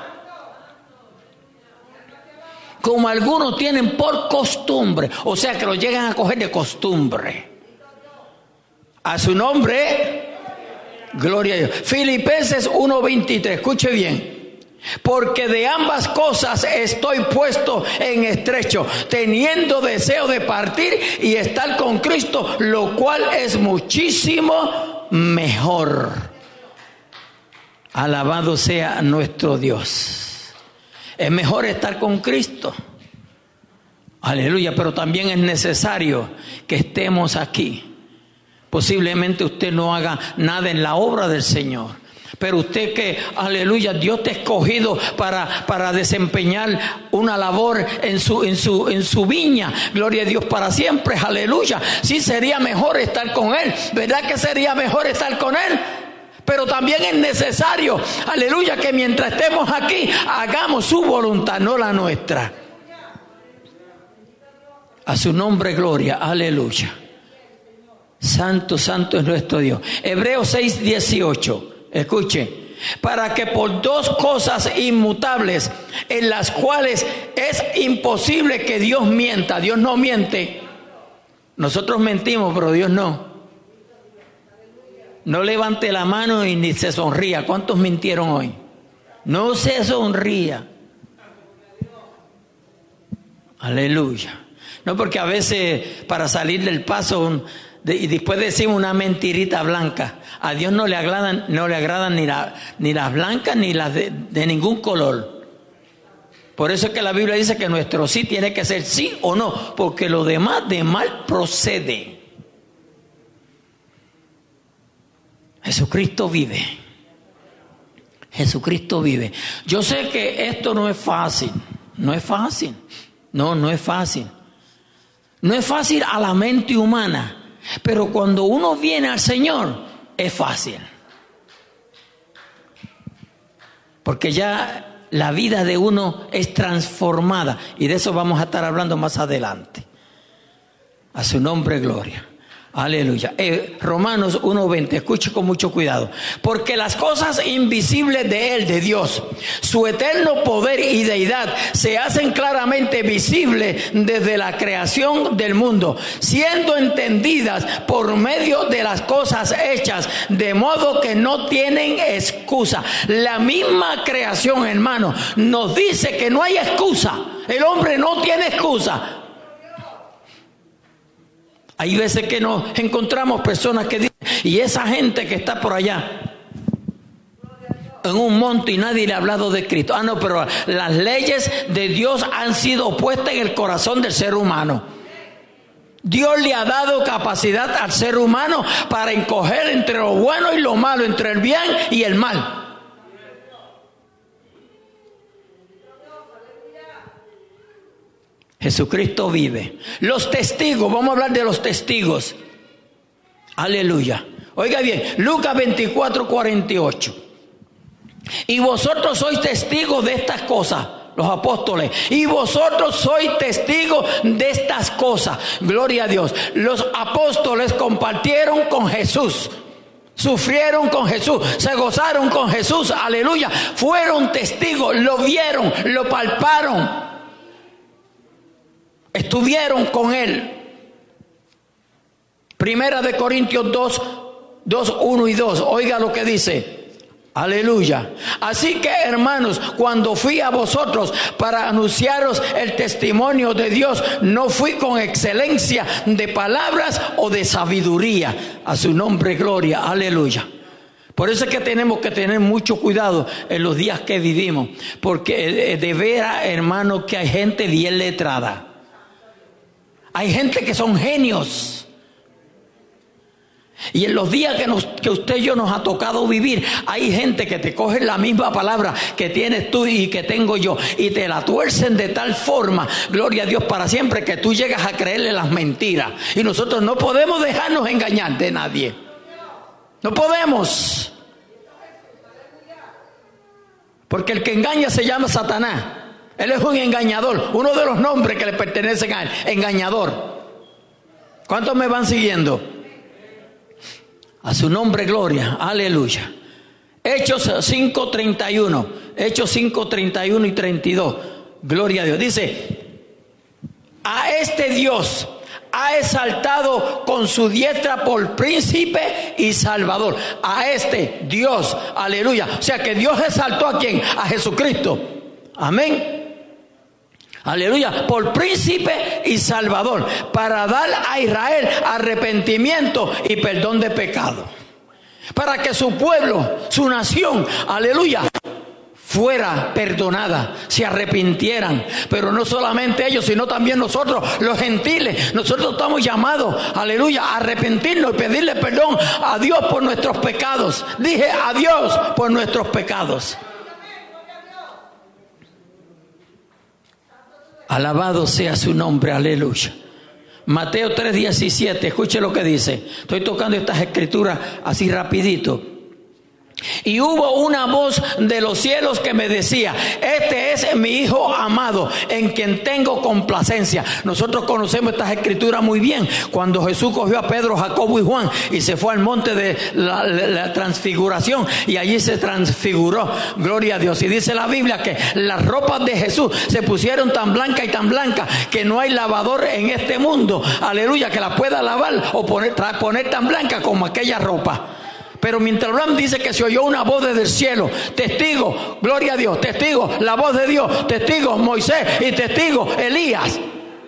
Como algunos tienen por costumbre, o sea que lo llegan a coger de costumbre. A su nombre, gloria a Dios. Filipenses uno veintitrés, escuche bien. Porque de ambas cosas estoy puesto en estrecho, teniendo deseo de partir y estar con Cristo, lo cual es muchísimo mejor. Alabado sea nuestro Dios. Es mejor estar con Cristo. Aleluya, pero también es necesario que estemos aquí. Posiblemente usted no haga nada en la obra del Señor, pero usted que, aleluya, Dios te ha escogido para, para desempeñar una labor en su, en su, en su viña. Gloria a Dios para siempre, aleluya. Sí, sería mejor estar con Él, ¿verdad que sería mejor estar con Él? Pero también es necesario, aleluya, que mientras estemos aquí hagamos su voluntad, no la nuestra. A su nombre gloria, aleluya. Santo, santo es nuestro Dios. Hebreos seis dieciocho, escuche. Para que por dos cosas inmutables, en las cuales es imposible que Dios mienta. Dios no miente. Nosotros mentimos, pero Dios no. No levante la mano y ni se sonría. ¿Cuántos mintieron hoy? No se sonría. Aleluya. No, porque a veces para salir del paso de, y después decimos una mentirita blanca. A Dios no le agradan, no le agradan ni, la, ni las blancas ni las de, de ningún color. Por eso es que la Biblia dice que nuestro sí tiene que ser sí o no, porque lo demás de mal procede. Jesucristo vive. Jesucristo vive. Yo sé que esto no es fácil. No es fácil. No, no es fácil. No es fácil a la mente humana, pero cuando uno viene al Señor es fácil. Porque ya la vida de uno es transformada y de eso vamos a estar hablando más adelante. A su nombre gloria. Aleluya. Eh, Romanos uno veinte, escuche con mucho cuidado. Porque las cosas invisibles de Él, de Dios, su eterno poder y deidad, se hacen claramente visibles desde la creación del mundo, siendo entendidas por medio de las cosas hechas, de modo que no tienen excusa. La misma creación, hermano, nos dice que no hay excusa. El hombre no tiene excusa. Hay veces que nos encontramos personas que dicen, y esa gente que está por allá en un monte y nadie le ha hablado de Cristo. Ah, no, pero las leyes de Dios han sido puestas en el corazón del ser humano. Dios le ha dado capacidad al ser humano para escoger entre lo bueno y lo malo, entre el bien y el mal. Jesucristo vive. Los testigos, vamos a hablar de los testigos. Aleluya. Oiga bien, Lucas veinticuatro cuarenta y ocho. Y vosotros sois testigos de estas cosas, los apóstoles. Y vosotros sois testigos de estas cosas. Gloria a Dios. Los apóstoles compartieron con Jesús. Sufrieron con Jesús, se gozaron con Jesús. Aleluya. Fueron testigos, lo vieron, lo palparon. Estuvieron con Él. Primera de Corintios dos, dos, uno y dos. Oiga lo que dice. Aleluya. Así que, hermanos, cuando fui a vosotros para anunciaros el testimonio de Dios, no fui con excelencia de palabras o de sabiduría. A su nombre gloria. Aleluya. Por eso es que tenemos que tener mucho cuidado en los días que vivimos. Porque de veras, hermanos, que hay gente bien letrada. Hay gente que son genios. Y en los días que, nos, que usted y yo nos ha tocado vivir, hay gente que te coge la misma palabra que tienes tú y que tengo yo, y te la tuercen de tal forma, gloria a Dios para siempre, que tú llegas a creerle las mentiras. Y nosotros no podemos dejarnos engañar de nadie. No podemos. Porque el que engaña se llama Satanás. Él es un engañador, uno de los nombres que le pertenecen a él, engañador. ¿Cuántos me van siguiendo? A su nombre gloria, aleluya. Hechos cinco treinta y uno, Hechos cinco treinta y uno y treinta y dos, gloria a Dios. Dice, a este Dios, ha exaltado con su diestra por príncipe y salvador. A este Dios, aleluya. O sea que Dios exaltó ¿a quién? A Jesucristo. Amén. Aleluya, por príncipe y salvador, para dar a Israel arrepentimiento y perdón de pecado. Para que su pueblo, su nación, aleluya, fuera perdonada, se arrepintieran. Pero no solamente ellos, sino también nosotros, los gentiles. Nosotros estamos llamados, aleluya, a arrepentirnos y pedirle perdón a Dios por nuestros pecados. Dije a Dios por nuestros pecados. Alabado sea su nombre, aleluya. Mateo tres diecisiete, escuche lo que dice. Estoy tocando estas escrituras así rapidito. Y hubo una voz de los cielos que me decía: este es mi Hijo amado, en quien tengo complacencia. Nosotros conocemos estas escrituras muy bien. Cuando Jesús cogió a Pedro, Jacobo y Juan y se fue al monte de la, la, la transfiguración, y allí se transfiguró, gloria a Dios. Y dice la Biblia que las ropas de Jesús se pusieron tan blancas y tan blancas que no hay lavador en este mundo, aleluya, que la pueda lavar o poner, poner tan blanca como aquella ropa. Pero mientras hablamos dice que se oyó una voz desde el cielo. Testigo, gloria a Dios, testigo, la voz de Dios, testigo Moisés y testigo Elías.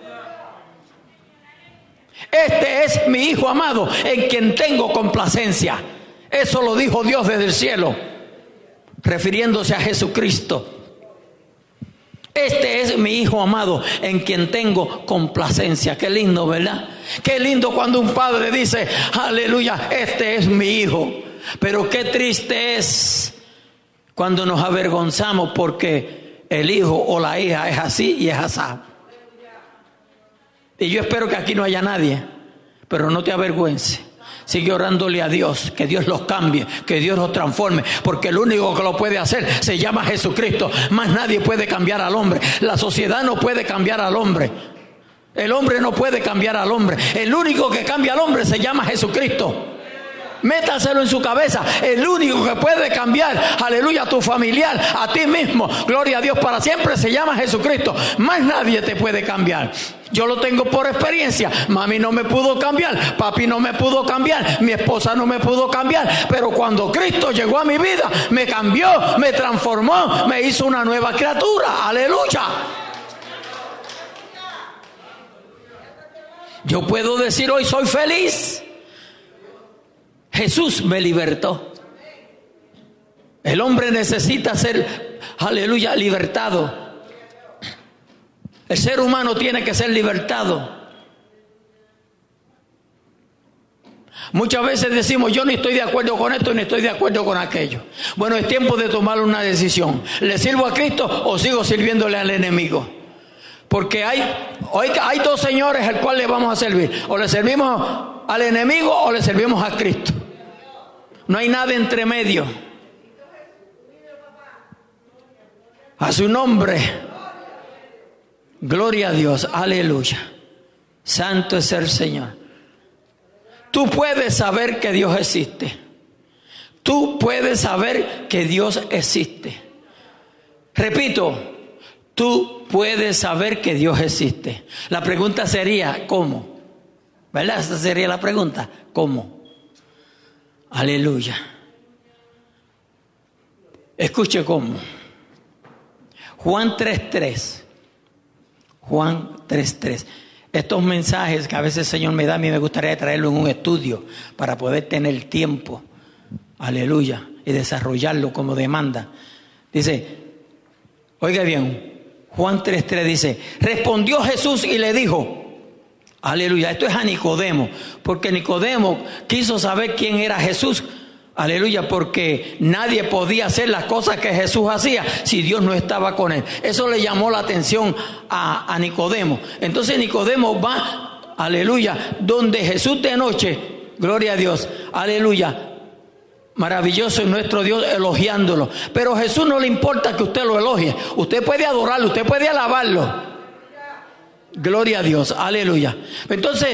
Este es mi Hijo amado, en quien tengo complacencia. Eso lo dijo Dios desde el cielo, refiriéndose a Jesucristo. Este es mi Hijo amado, en quien tengo complacencia. Qué lindo, ¿verdad? Qué lindo cuando un padre dice: aleluya, este es mi hijo. Pero qué triste es cuando nos avergonzamos porque el hijo o la hija es así y es asá. Y yo espero que aquí no haya nadie, pero no te avergüences. Sigue orándole a Dios, que Dios los cambie, que Dios los transforme, porque el único que lo puede hacer se llama Jesucristo. Más nadie puede cambiar al hombre. La sociedad no puede cambiar al hombre. El hombre no puede cambiar al hombre. El único que cambia al hombre se llama Jesucristo. Métaselo en su cabeza. El único que puede cambiar, aleluya, a tu familiar, a ti mismo, gloria a Dios para siempre, se llama Jesucristo. Más nadie te puede cambiar. Yo lo tengo por experiencia. Mami no me pudo cambiar, papi no me pudo cambiar, mi esposa no me pudo cambiar. Pero cuando Cristo llegó a mi vida, me cambió, me transformó, me hizo una nueva criatura. Aleluya. Yo puedo decir hoy: soy feliz. Jesús me libertó. El hombre necesita ser, aleluya, libertado. El ser humano tiene que ser libertado. Muchas veces decimos: yo no estoy de acuerdo con esto ni estoy de acuerdo con aquello. Bueno, es tiempo de tomar una decisión. ¿Le sirvo a Cristo o sigo sirviéndole al enemigo? Porque hay, hoy hay dos señores al cual le vamos a servir. O le servimos al enemigo o le servimos a Cristo. No hay nada entre medio. A su nombre. Gloria a Dios. Aleluya. Santo es el Señor. Tú puedes saber que Dios existe. Tú puedes saber que Dios existe. Repito, tú puedes saber que Dios existe. La pregunta sería: ¿cómo? ¿Verdad? Esa sería la pregunta. ¿Cómo? Aleluya. Escuche cómo. Juan tres tres. Juan tres tres. Estos mensajes que a veces el Señor me da, a mí me gustaría traerlo en un estudio para poder tener tiempo. Aleluya. Y desarrollarlo como demanda. Dice, oiga bien, Juan tres tres dice: respondió Jesús y le dijo, aleluya, esto es a Nicodemo, porque Nicodemo quiso saber quién era Jesús, aleluya, porque nadie podía hacer las cosas que Jesús hacía si Dios no estaba con él. Eso le llamó la atención a, a Nicodemo. Entonces Nicodemo va, aleluya, donde Jesús de noche, gloria a Dios, aleluya, maravilloso es nuestro Dios, elogiándolo. Pero a Jesús no le importa que usted lo elogie. Usted puede adorarlo, usted puede alabarlo. Gloria a Dios, aleluya. Entonces,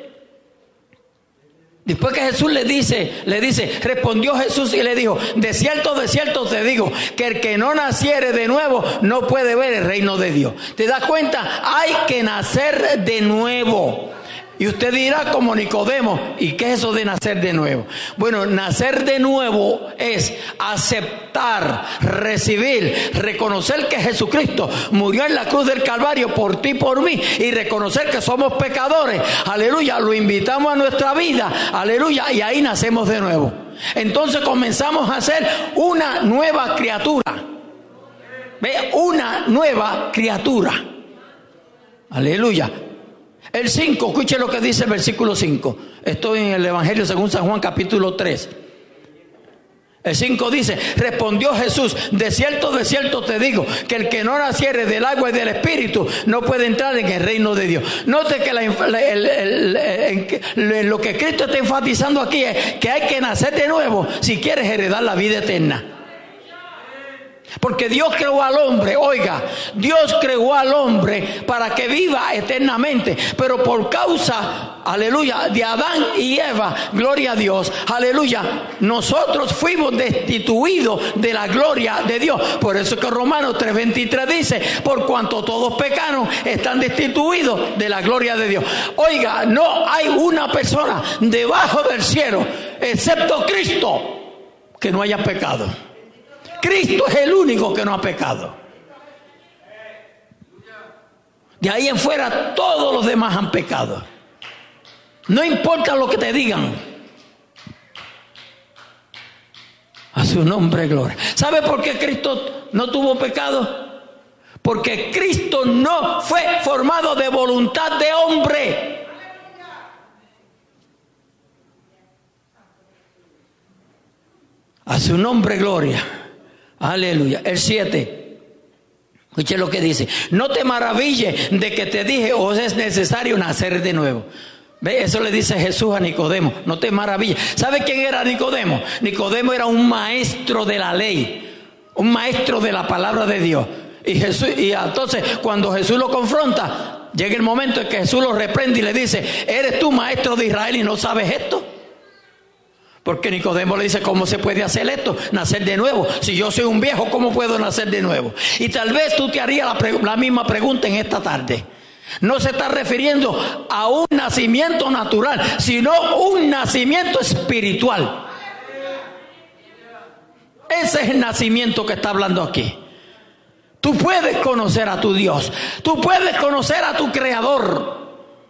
después que Jesús le dice, le dice, respondió Jesús y le dijo: de cierto, de cierto te digo, que el que no naciere de nuevo no puede ver el reino de Dios. ¿Te das cuenta? Hay que nacer de nuevo. Y usted dirá como Nicodemo, ¿y qué es eso de nacer de nuevo? Bueno, nacer de nuevo es aceptar, recibir, reconocer que Jesucristo murió en la cruz del Calvario por ti y por mí, y reconocer que somos pecadores. Aleluya, lo invitamos a nuestra vida, aleluya, y ahí nacemos de nuevo. Entonces comenzamos a ser una nueva criatura. Ve, una nueva criatura. Aleluya. El cinco, escuche lo que dice el versículo cinco. Estoy en el Evangelio según San Juan, capítulo tres. El cinco dice: respondió Jesús, de cierto, de cierto te digo, que el que no naciere del agua y del Espíritu no puede entrar en el reino de Dios. Note que la, la, el, el, el, el, lo que Cristo está enfatizando aquí es que hay que nacer de nuevo si quieres heredar la vida eterna. Porque Dios creó al hombre, oiga, Dios creó al hombre para que viva eternamente, pero por causa, aleluya, de Adán y Eva, gloria a Dios, aleluya, nosotros fuimos destituidos de la gloria de Dios. Por eso que Romanos tres veintitrés dice: por cuanto todos pecaron, están destituidos de la gloria de Dios. Oiga, no hay una persona debajo del cielo, excepto Cristo, que no haya pecado. Cristo es el único que no ha pecado. De ahí en fuera todos los demás han pecado. No importa lo que te digan. A su nombre gloria. ¿Sabe por qué Cristo no tuvo pecado? Porque Cristo no fue formado de voluntad de hombre. A su nombre gloria. Aleluya. El siete. Escuche lo que dice: no te maravilles de que te dije, os es necesario nacer de nuevo. ¿Ve? Eso le dice Jesús a Nicodemo. No te maravilles. ¿Sabe quién era Nicodemo? Nicodemo era un maestro de la ley, un maestro de la palabra de Dios. Y Jesús, y entonces cuando Jesús lo confronta, llega el momento en que Jesús lo reprende y le dice: ¿eres tú maestro de Israel y no sabes esto? Porque Nicodemo le dice: ¿cómo se puede hacer esto? Nacer de nuevo. Si yo soy un viejo, ¿cómo puedo nacer de nuevo? Y tal vez tú te harías la, pre- la misma pregunta en esta tarde. No se está refiriendo a un nacimiento natural, sino un nacimiento espiritual. Ese es el nacimiento que está hablando aquí. Tú puedes conocer a tu Dios. Tú puedes conocer a tu Creador.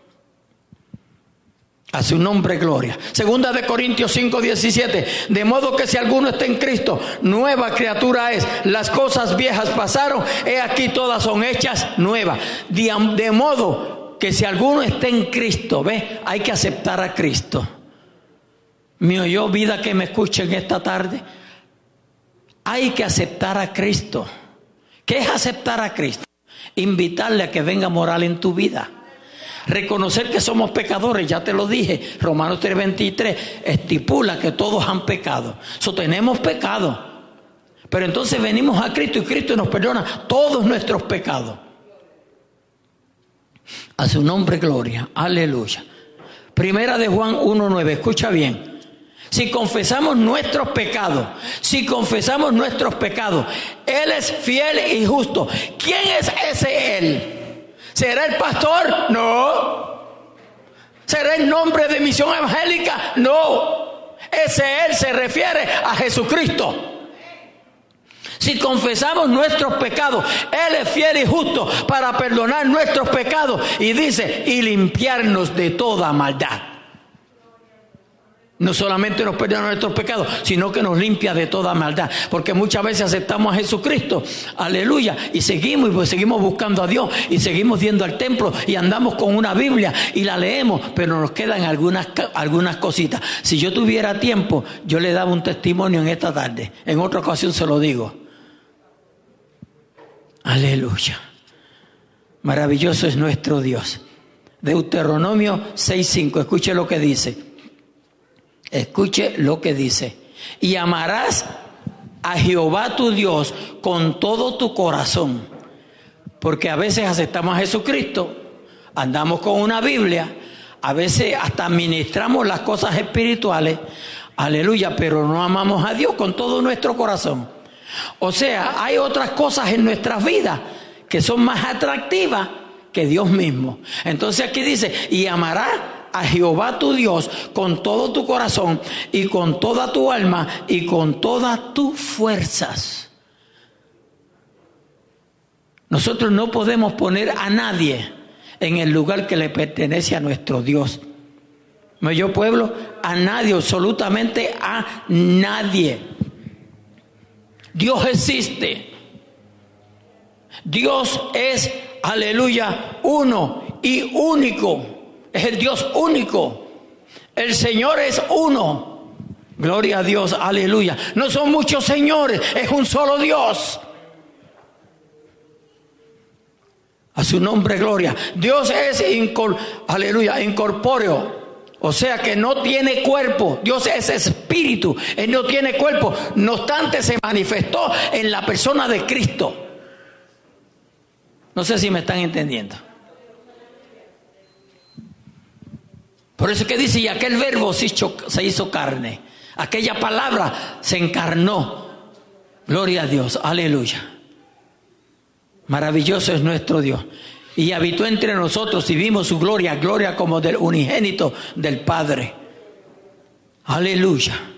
A su nombre gloria. Segunda de Corintios cinco diecisiete. De modo que si alguno está en Cristo, nueva criatura es. Las cosas viejas pasaron, he aquí todas son hechas nuevas. De, de modo que si alguno está en Cristo, ve, hay que aceptar a Cristo. ¿Me oyó, vida que me escuchen esta tarde? Hay que aceptar a Cristo. ¿Qué es aceptar a Cristo? Invitarle a que venga a morar en tu vida. Reconocer que somos pecadores, ya te lo dije. Romanos tres veintitrés estipula que todos han pecado. So, tenemos pecado. Pero entonces venimos a Cristo y Cristo nos perdona todos nuestros pecados. A su nombre gloria. Aleluya. Primera de Juan uno nueve. Escucha bien. Si confesamos nuestros pecados, si confesamos nuestros pecados, Él es fiel y justo. ¿Quién es ese Él? ¿Será el pastor? No. ¿Será el nombre de Misión Evangélica? No. Ese Él se refiere a Jesucristo. Si confesamos nuestros pecados, Él es fiel y justo para perdonar nuestros pecados. Y dice, y limpiarnos de toda maldad. No solamente nos perdona nuestros pecados, sino que nos limpia de toda maldad. Porque muchas veces aceptamos a Jesucristo, aleluya, y seguimos, y pues seguimos buscando a Dios, y seguimos yendo al templo, y andamos con una Biblia, y la leemos, pero nos quedan algunas, algunas cositas. Si yo tuviera tiempo, yo le daba un testimonio en esta tarde. En otra ocasión se lo digo. Aleluya. Maravilloso es nuestro Dios. Deuteronomio seis cinco, escuche lo que dice. Escuche lo que dice. Y amarás a Jehová tu Dios con todo tu corazón. Porque a veces aceptamos a Jesucristo, andamos con una Biblia, a veces hasta administramos las cosas espirituales, aleluya, pero no amamos a Dios con todo nuestro corazón. O sea, hay otras cosas en nuestras vidas que son más atractivas que Dios mismo. Entonces aquí dice, y amarás a Jehová tu Dios con todo tu corazón y con toda tu alma y con todas tus fuerzas. Nosotros no podemos poner a nadie en el lugar que le pertenece a nuestro Dios. ¿Me oyó, pueblo? A nadie, absolutamente a nadie. Dios existe. Dios es, aleluya, uno y único. Es el Dios único. El Señor es uno. Gloria a Dios, aleluya. No son muchos señores, es un solo Dios. A su nombre, gloria. Dios es, incor, aleluya, incorpóreo. O sea que no tiene cuerpo. Dios es espíritu. Él no tiene cuerpo. No obstante, se manifestó en la persona de Cristo. No sé si me están entendiendo. Por eso es que dice, y aquel verbo se hizo, se hizo carne. Aquella palabra se encarnó. Gloria a Dios. Aleluya. Maravilloso es nuestro Dios. Y habitó entre nosotros y vimos su gloria, gloria como del unigénito del Padre. Aleluya.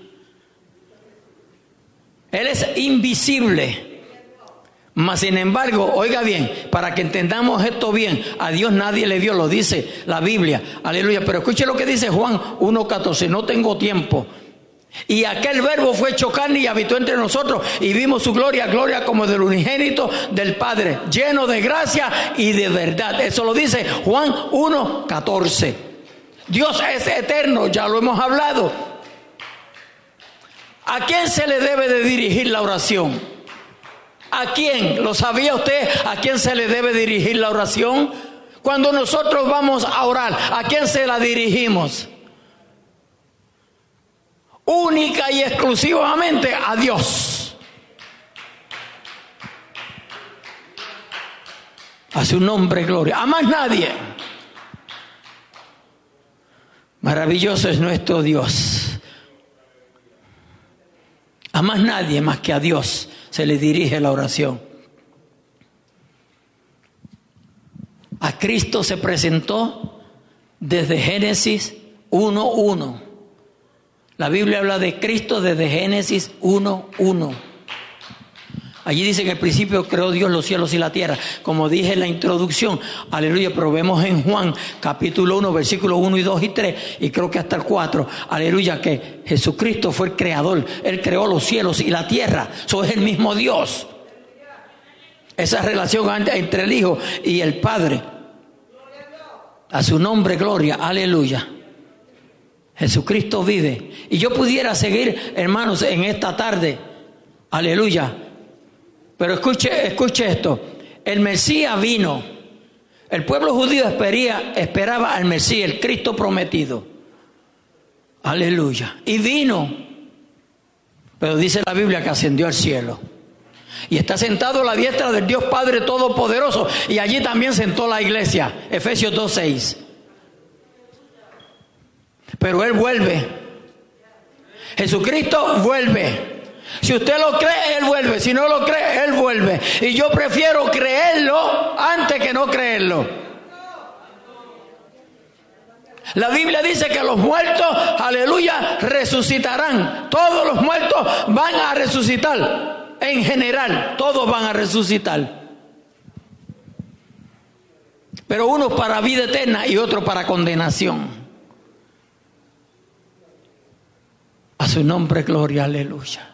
Él es invisible. Mas sin embargo, oiga bien, para que entendamos esto bien, a Dios nadie le vio, lo dice la Biblia. Aleluya. Pero escuche lo que dice Juan uno catorce, no tengo tiempo. Y aquel verbo fue hecho carne y habitó entre nosotros y vimos su gloria, gloria como del unigénito del Padre, lleno de gracia y de verdad. Eso lo dice Juan uno catorce. Dios es eterno, ya lo hemos hablado. ¿A quién se le debe de dirigir la oración? ¿A quién? ¿Lo sabía usted? ¿A quién se le debe dirigir la oración? Cuando nosotros vamos a orar, ¿a quién se la dirigimos? Única y exclusivamente a Dios. A su nombre, gloria. A más nadie. Maravilloso es nuestro Dios. A más nadie más que a Dios se le dirige la oración. A Cristo se presentó desde Génesis uno uno. La Biblia habla de Cristo desde Génesis uno uno. Allí dice que al principio creó Dios los cielos y la tierra. Como dije en la introducción, aleluya, pero vemos en Juan capítulo uno, versículos uno y dos y tres, y creo que hasta el cuatro, aleluya, que Jesucristo fue el creador. Él creó los cielos y la tierra. Eso es el mismo Dios. Esa relación entre el Hijo y el Padre. A su nombre, gloria, aleluya. Jesucristo vive. Y yo pudiera seguir, hermanos, en esta tarde. Aleluya. Pero escuche, escuche esto. El Mesías vino. El pueblo judío espería, esperaba al Mesías, el Cristo prometido. Aleluya. Y vino. Pero dice la Biblia que ascendió al cielo. Y está sentado a la diestra del Dios Padre Todopoderoso. Y allí también sentó la iglesia. Efesios dos seis. Pero Él vuelve. Jesucristo vuelve. Si usted lo cree, Él vuelve. Si no lo cree, Él vuelve. Y yo prefiero creerlo antes que no creerlo. La Biblia dice que los muertos, aleluya, resucitarán. Todos los muertos van a resucitar. En general, todos van a resucitar. Pero uno para vida eterna y otro para condenación. A su nombre, gloria, aleluya.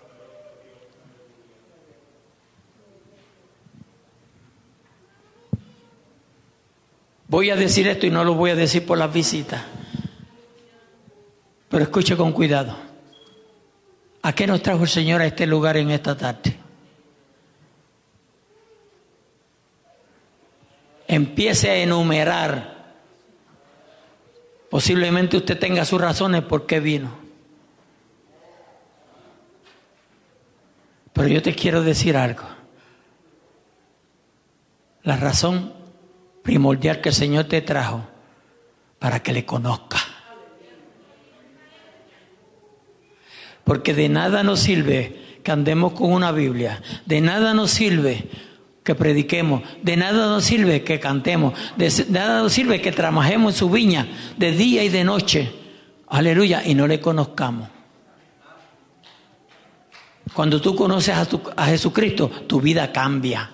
Voy a decir esto y no lo voy a decir por las visitas. Pero escuche con cuidado. ¿A qué nos trajo el Señor a este lugar en esta tarde? Empiece a enumerar. Posiblemente usted tenga sus razones por qué vino. Pero yo te quiero decir algo. La razón primordial que el Señor te trajo para que le conozca. Porque de nada nos sirve que andemos con una Biblia. De nada nos sirve que prediquemos, de nada nos sirve que cantemos, de nada nos sirve que trabajemos en su viña de día y de noche, aleluya, y no le conozcamos. Cuando tú conoces a, tu, a Jesucristo, tu vida cambia.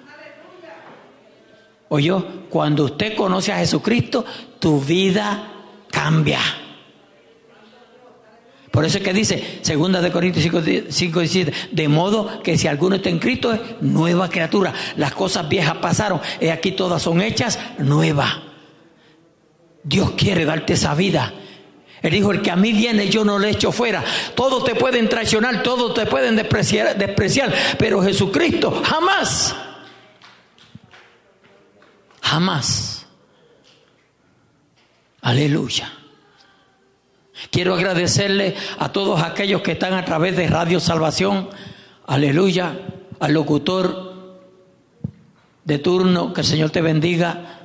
Oyó, cuando usted conoce a Jesucristo, tu vida cambia. Por eso es que dice, segunda de Corintios cinco, diecisiete, de modo que si alguno está en Cristo es nueva criatura. Las cosas viejas pasaron, y aquí todas son hechas nuevas. Dios quiere darte esa vida. Él dijo, el que a mí viene yo no le echo fuera. Todos te pueden traicionar, todos te pueden despreciar, despreciar, pero Jesucristo jamás, jamás. Aleluya. Quiero agradecerle a todos aquellos que están a través de Radio Salvación, aleluya, al locutor de turno, que el Señor te bendiga,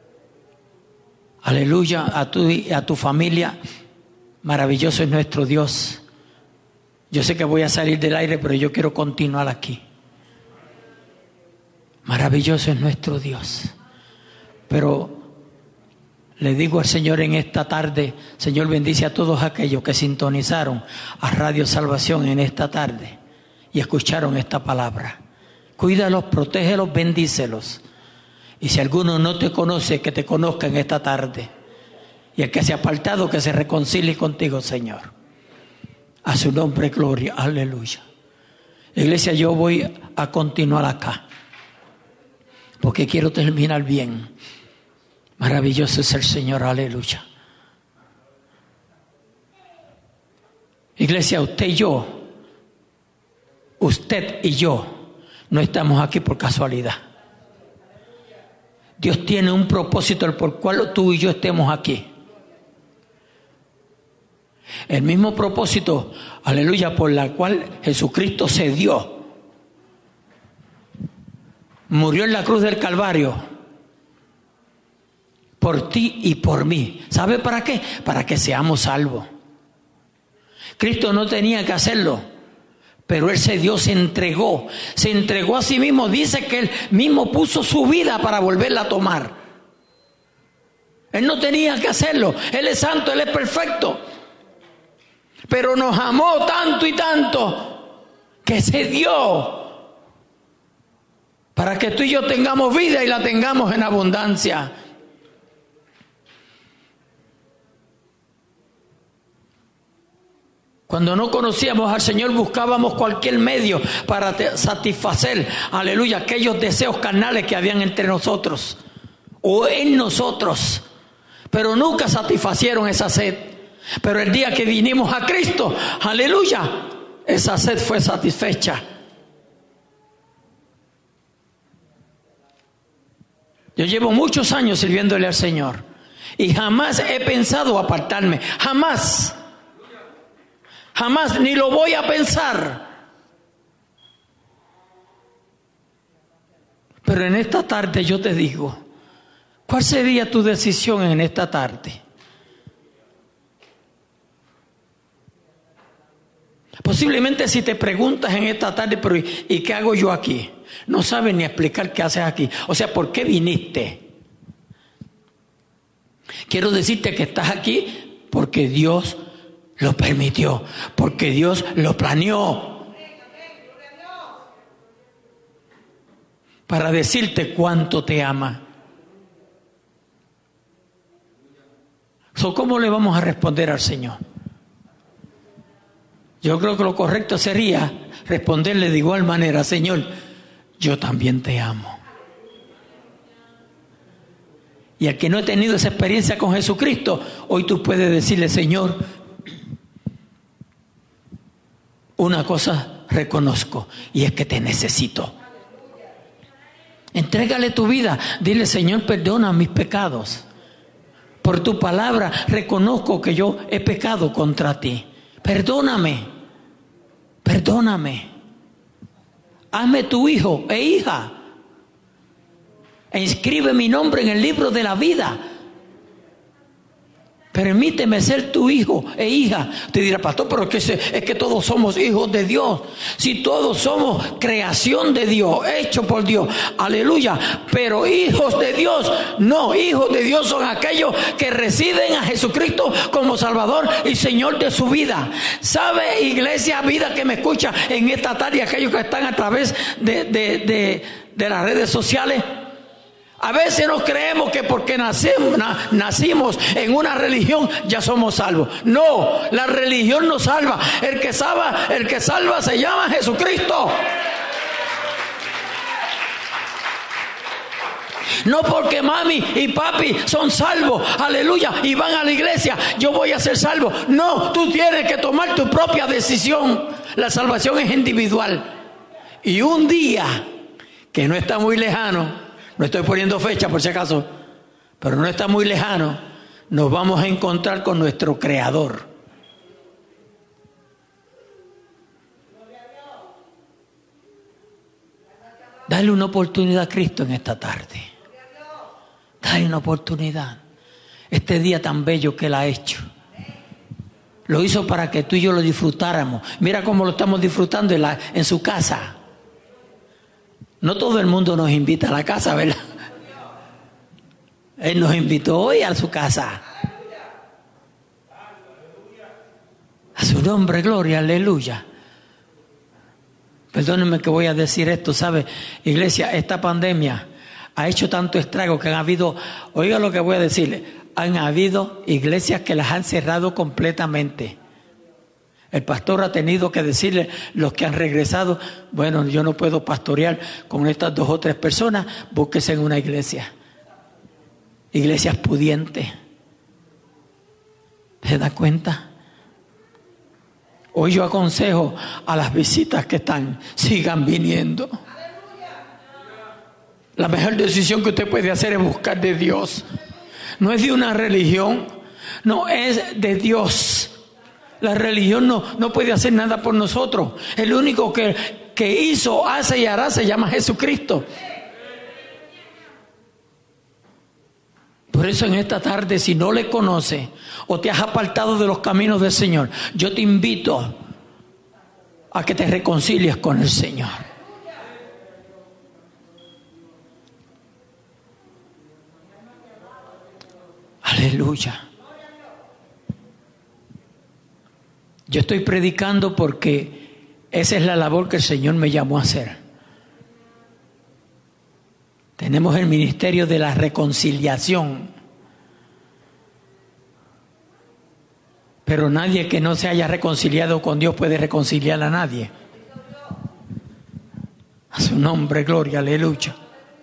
aleluya, a tu, a tu familia. Maravilloso es nuestro Dios. Yo sé que voy a salir del aire, pero yo quiero continuar aquí. Maravilloso es nuestro Dios. Pero le digo al Señor en esta tarde, Señor, bendice a todos aquellos que sintonizaron a Radio Salvación en esta tarde y escucharon esta palabra. Cuídalos, protégelos, bendícelos. Y si alguno no te conoce, que te conozca en esta tarde. Y el que se ha apartado, que se reconcilie contigo, Señor. A su nombre, gloria, aleluya. Iglesia, yo voy a continuar acá, porque quiero terminar bien. Maravilloso es el Señor, aleluya. Iglesia, usted y yo, usted y yo, no estamos aquí por casualidad. Dios tiene un propósito por el cual tú y yo estemos aquí. El mismo propósito, aleluya, por la cual Jesucristo se dio. Murió en la cruz del Calvario. Por ti y por mí. ¿Sabe para qué? Para que seamos salvos. Cristo no tenía que hacerlo, pero Él se dio, se entregó. Se entregó a sí mismo. Dice que Él mismo puso su vida para volverla a tomar. Él no tenía que hacerlo. Él es santo, Él es perfecto. Pero nos amó tanto y tanto que se dio para que tú y yo tengamos vida y la tengamos en abundancia. Cuando no conocíamos al Señor, buscábamos cualquier medio para te- satisfacer, aleluya, aquellos deseos carnales que habían entre nosotros o en nosotros, pero nunca satisfacieron esa sed. Pero el día que vinimos a Cristo, aleluya, esa sed fue satisfecha. Yo llevo muchos años sirviéndole al Señor y jamás he pensado apartarme, jamás, jamás, ni lo voy a pensar. Pero en esta tarde yo te digo, ¿cuál sería tu decisión en esta tarde? Posiblemente si te preguntas en esta tarde, pero ¿y, ¿y qué hago yo aquí? No sabes ni explicar qué haces aquí. O sea, ¿por qué viniste? Quiero decirte que estás aquí porque Dios lo permitió, porque Dios lo planeó. Para decirte cuánto te ama. So, ¿cómo le vamos a responder al Señor? Yo creo que lo correcto sería responderle de igual manera: Señor, yo también te amo. Y al que no ha tenido esa experiencia con Jesucristo, hoy tú puedes decirle: Señor, una cosa reconozco, y es que te necesito. Entrégale tu vida, dile: Señor, perdona mis pecados. Por tu palabra reconozco que yo he pecado contra ti. Perdóname, perdóname. Hazme tu hijo e hija. E inscribe mi nombre en el libro de la vida. Permíteme ser tu hijo e hija. Te dirá, pastor, pero es que, se, es que todos somos hijos de Dios. Si todos somos creación de Dios, hecho por Dios, aleluya. Pero hijos de Dios, no, hijos de Dios son aquellos que residen a Jesucristo como Salvador y Señor de su vida. ¿Sabe, iglesia, vida que me escucha en esta tarde, aquellos que están a través de, de, de, de las redes sociales? A veces nos creemos que porque nacimos, na, nacimos en una religión ya somos salvos. No, la religión no salva. El que salva, el que salva se llama Jesucristo. No porque mami y papi son salvos, aleluya, y van a la iglesia, yo voy a ser salvo. No, tú tienes que tomar tu propia decisión. La salvación es individual. Y un día, que no está muy lejano, no estoy poniendo fecha por si acaso, pero no está muy lejano, nos vamos a encontrar con nuestro Creador. Dale una oportunidad a Cristo en esta tarde. Dale una oportunidad. Este día tan bello que Él ha hecho. Lo hizo para que tú y yo lo disfrutáramos. Mira cómo lo estamos disfrutando en, la, en su casa. No todo el mundo nos invita a la casa, ¿verdad? Él nos invitó hoy a su casa. A su nombre, gloria, aleluya. Perdónenme que voy a decir esto, ¿sabe? Iglesia, esta pandemia ha hecho tanto estrago que han habido, oiga lo que voy a decirle, han habido iglesias que las han cerrado completamente. El pastor ha tenido que decirle, los que han regresado, bueno, yo no puedo pastorear con estas dos o tres personas, búsquese en una iglesia. Iglesias pudientes. ¿Se da cuenta? Hoy yo aconsejo a las visitas que están, sigan viniendo. La mejor decisión que usted puede hacer es buscar de Dios. No es de una religión, no, es de Dios. La religión no, no puede hacer nada por nosotros. El único que, que hizo, hace y hará se llama Jesucristo. Por eso en esta tarde, si no le conoces o te has apartado de los caminos del Señor, yo te invito a que te reconcilies con el Señor. Aleluya. Yo estoy predicando porque esa es la labor que el Señor me llamó a hacer. Tenemos el ministerio de la reconciliación. Pero nadie que no se haya reconciliado con Dios puede reconciliar a nadie. A su nombre, gloria, aleluya.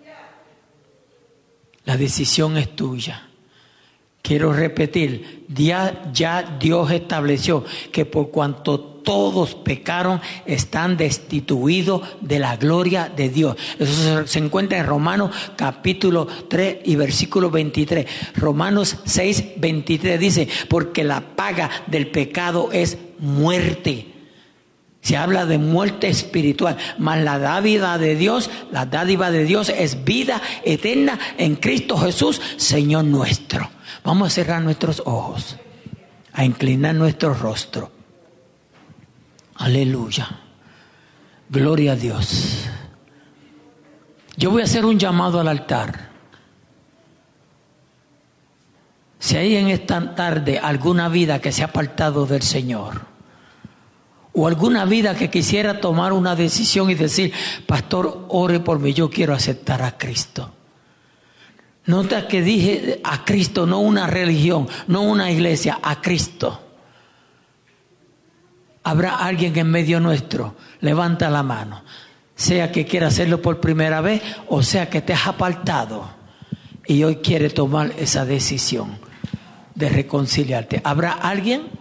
La decisión es tuya. Quiero repetir, ya, ya Dios estableció que por cuanto todos pecaron, están destituidos de la gloria de Dios. Eso se, se encuentra en Romanos capítulo tres y versículo veintitrés. Romanos seis, veintitrés dice, porque la paga del pecado es muerte. Se habla de muerte espiritual, mas la dádiva de Dios, la dádiva de Dios es vida eterna en Cristo Jesús, Señor nuestro. Vamos a cerrar nuestros ojos, a inclinar nuestro rostro. Aleluya. Gloria a Dios. Yo voy a hacer un llamado al altar. Si hay en esta tarde alguna vida que se ha apartado del Señor, o alguna vida que quisiera tomar una decisión y decir, pastor, ore por mí, yo quiero aceptar a Cristo. Nota que dije a Cristo, no una religión, no una iglesia, a Cristo. Habrá alguien en medio nuestro, levanta la mano, sea que quiera hacerlo por primera vez o sea que te has apartado y hoy quiere tomar esa decisión de reconciliarte. ¿Habrá alguien?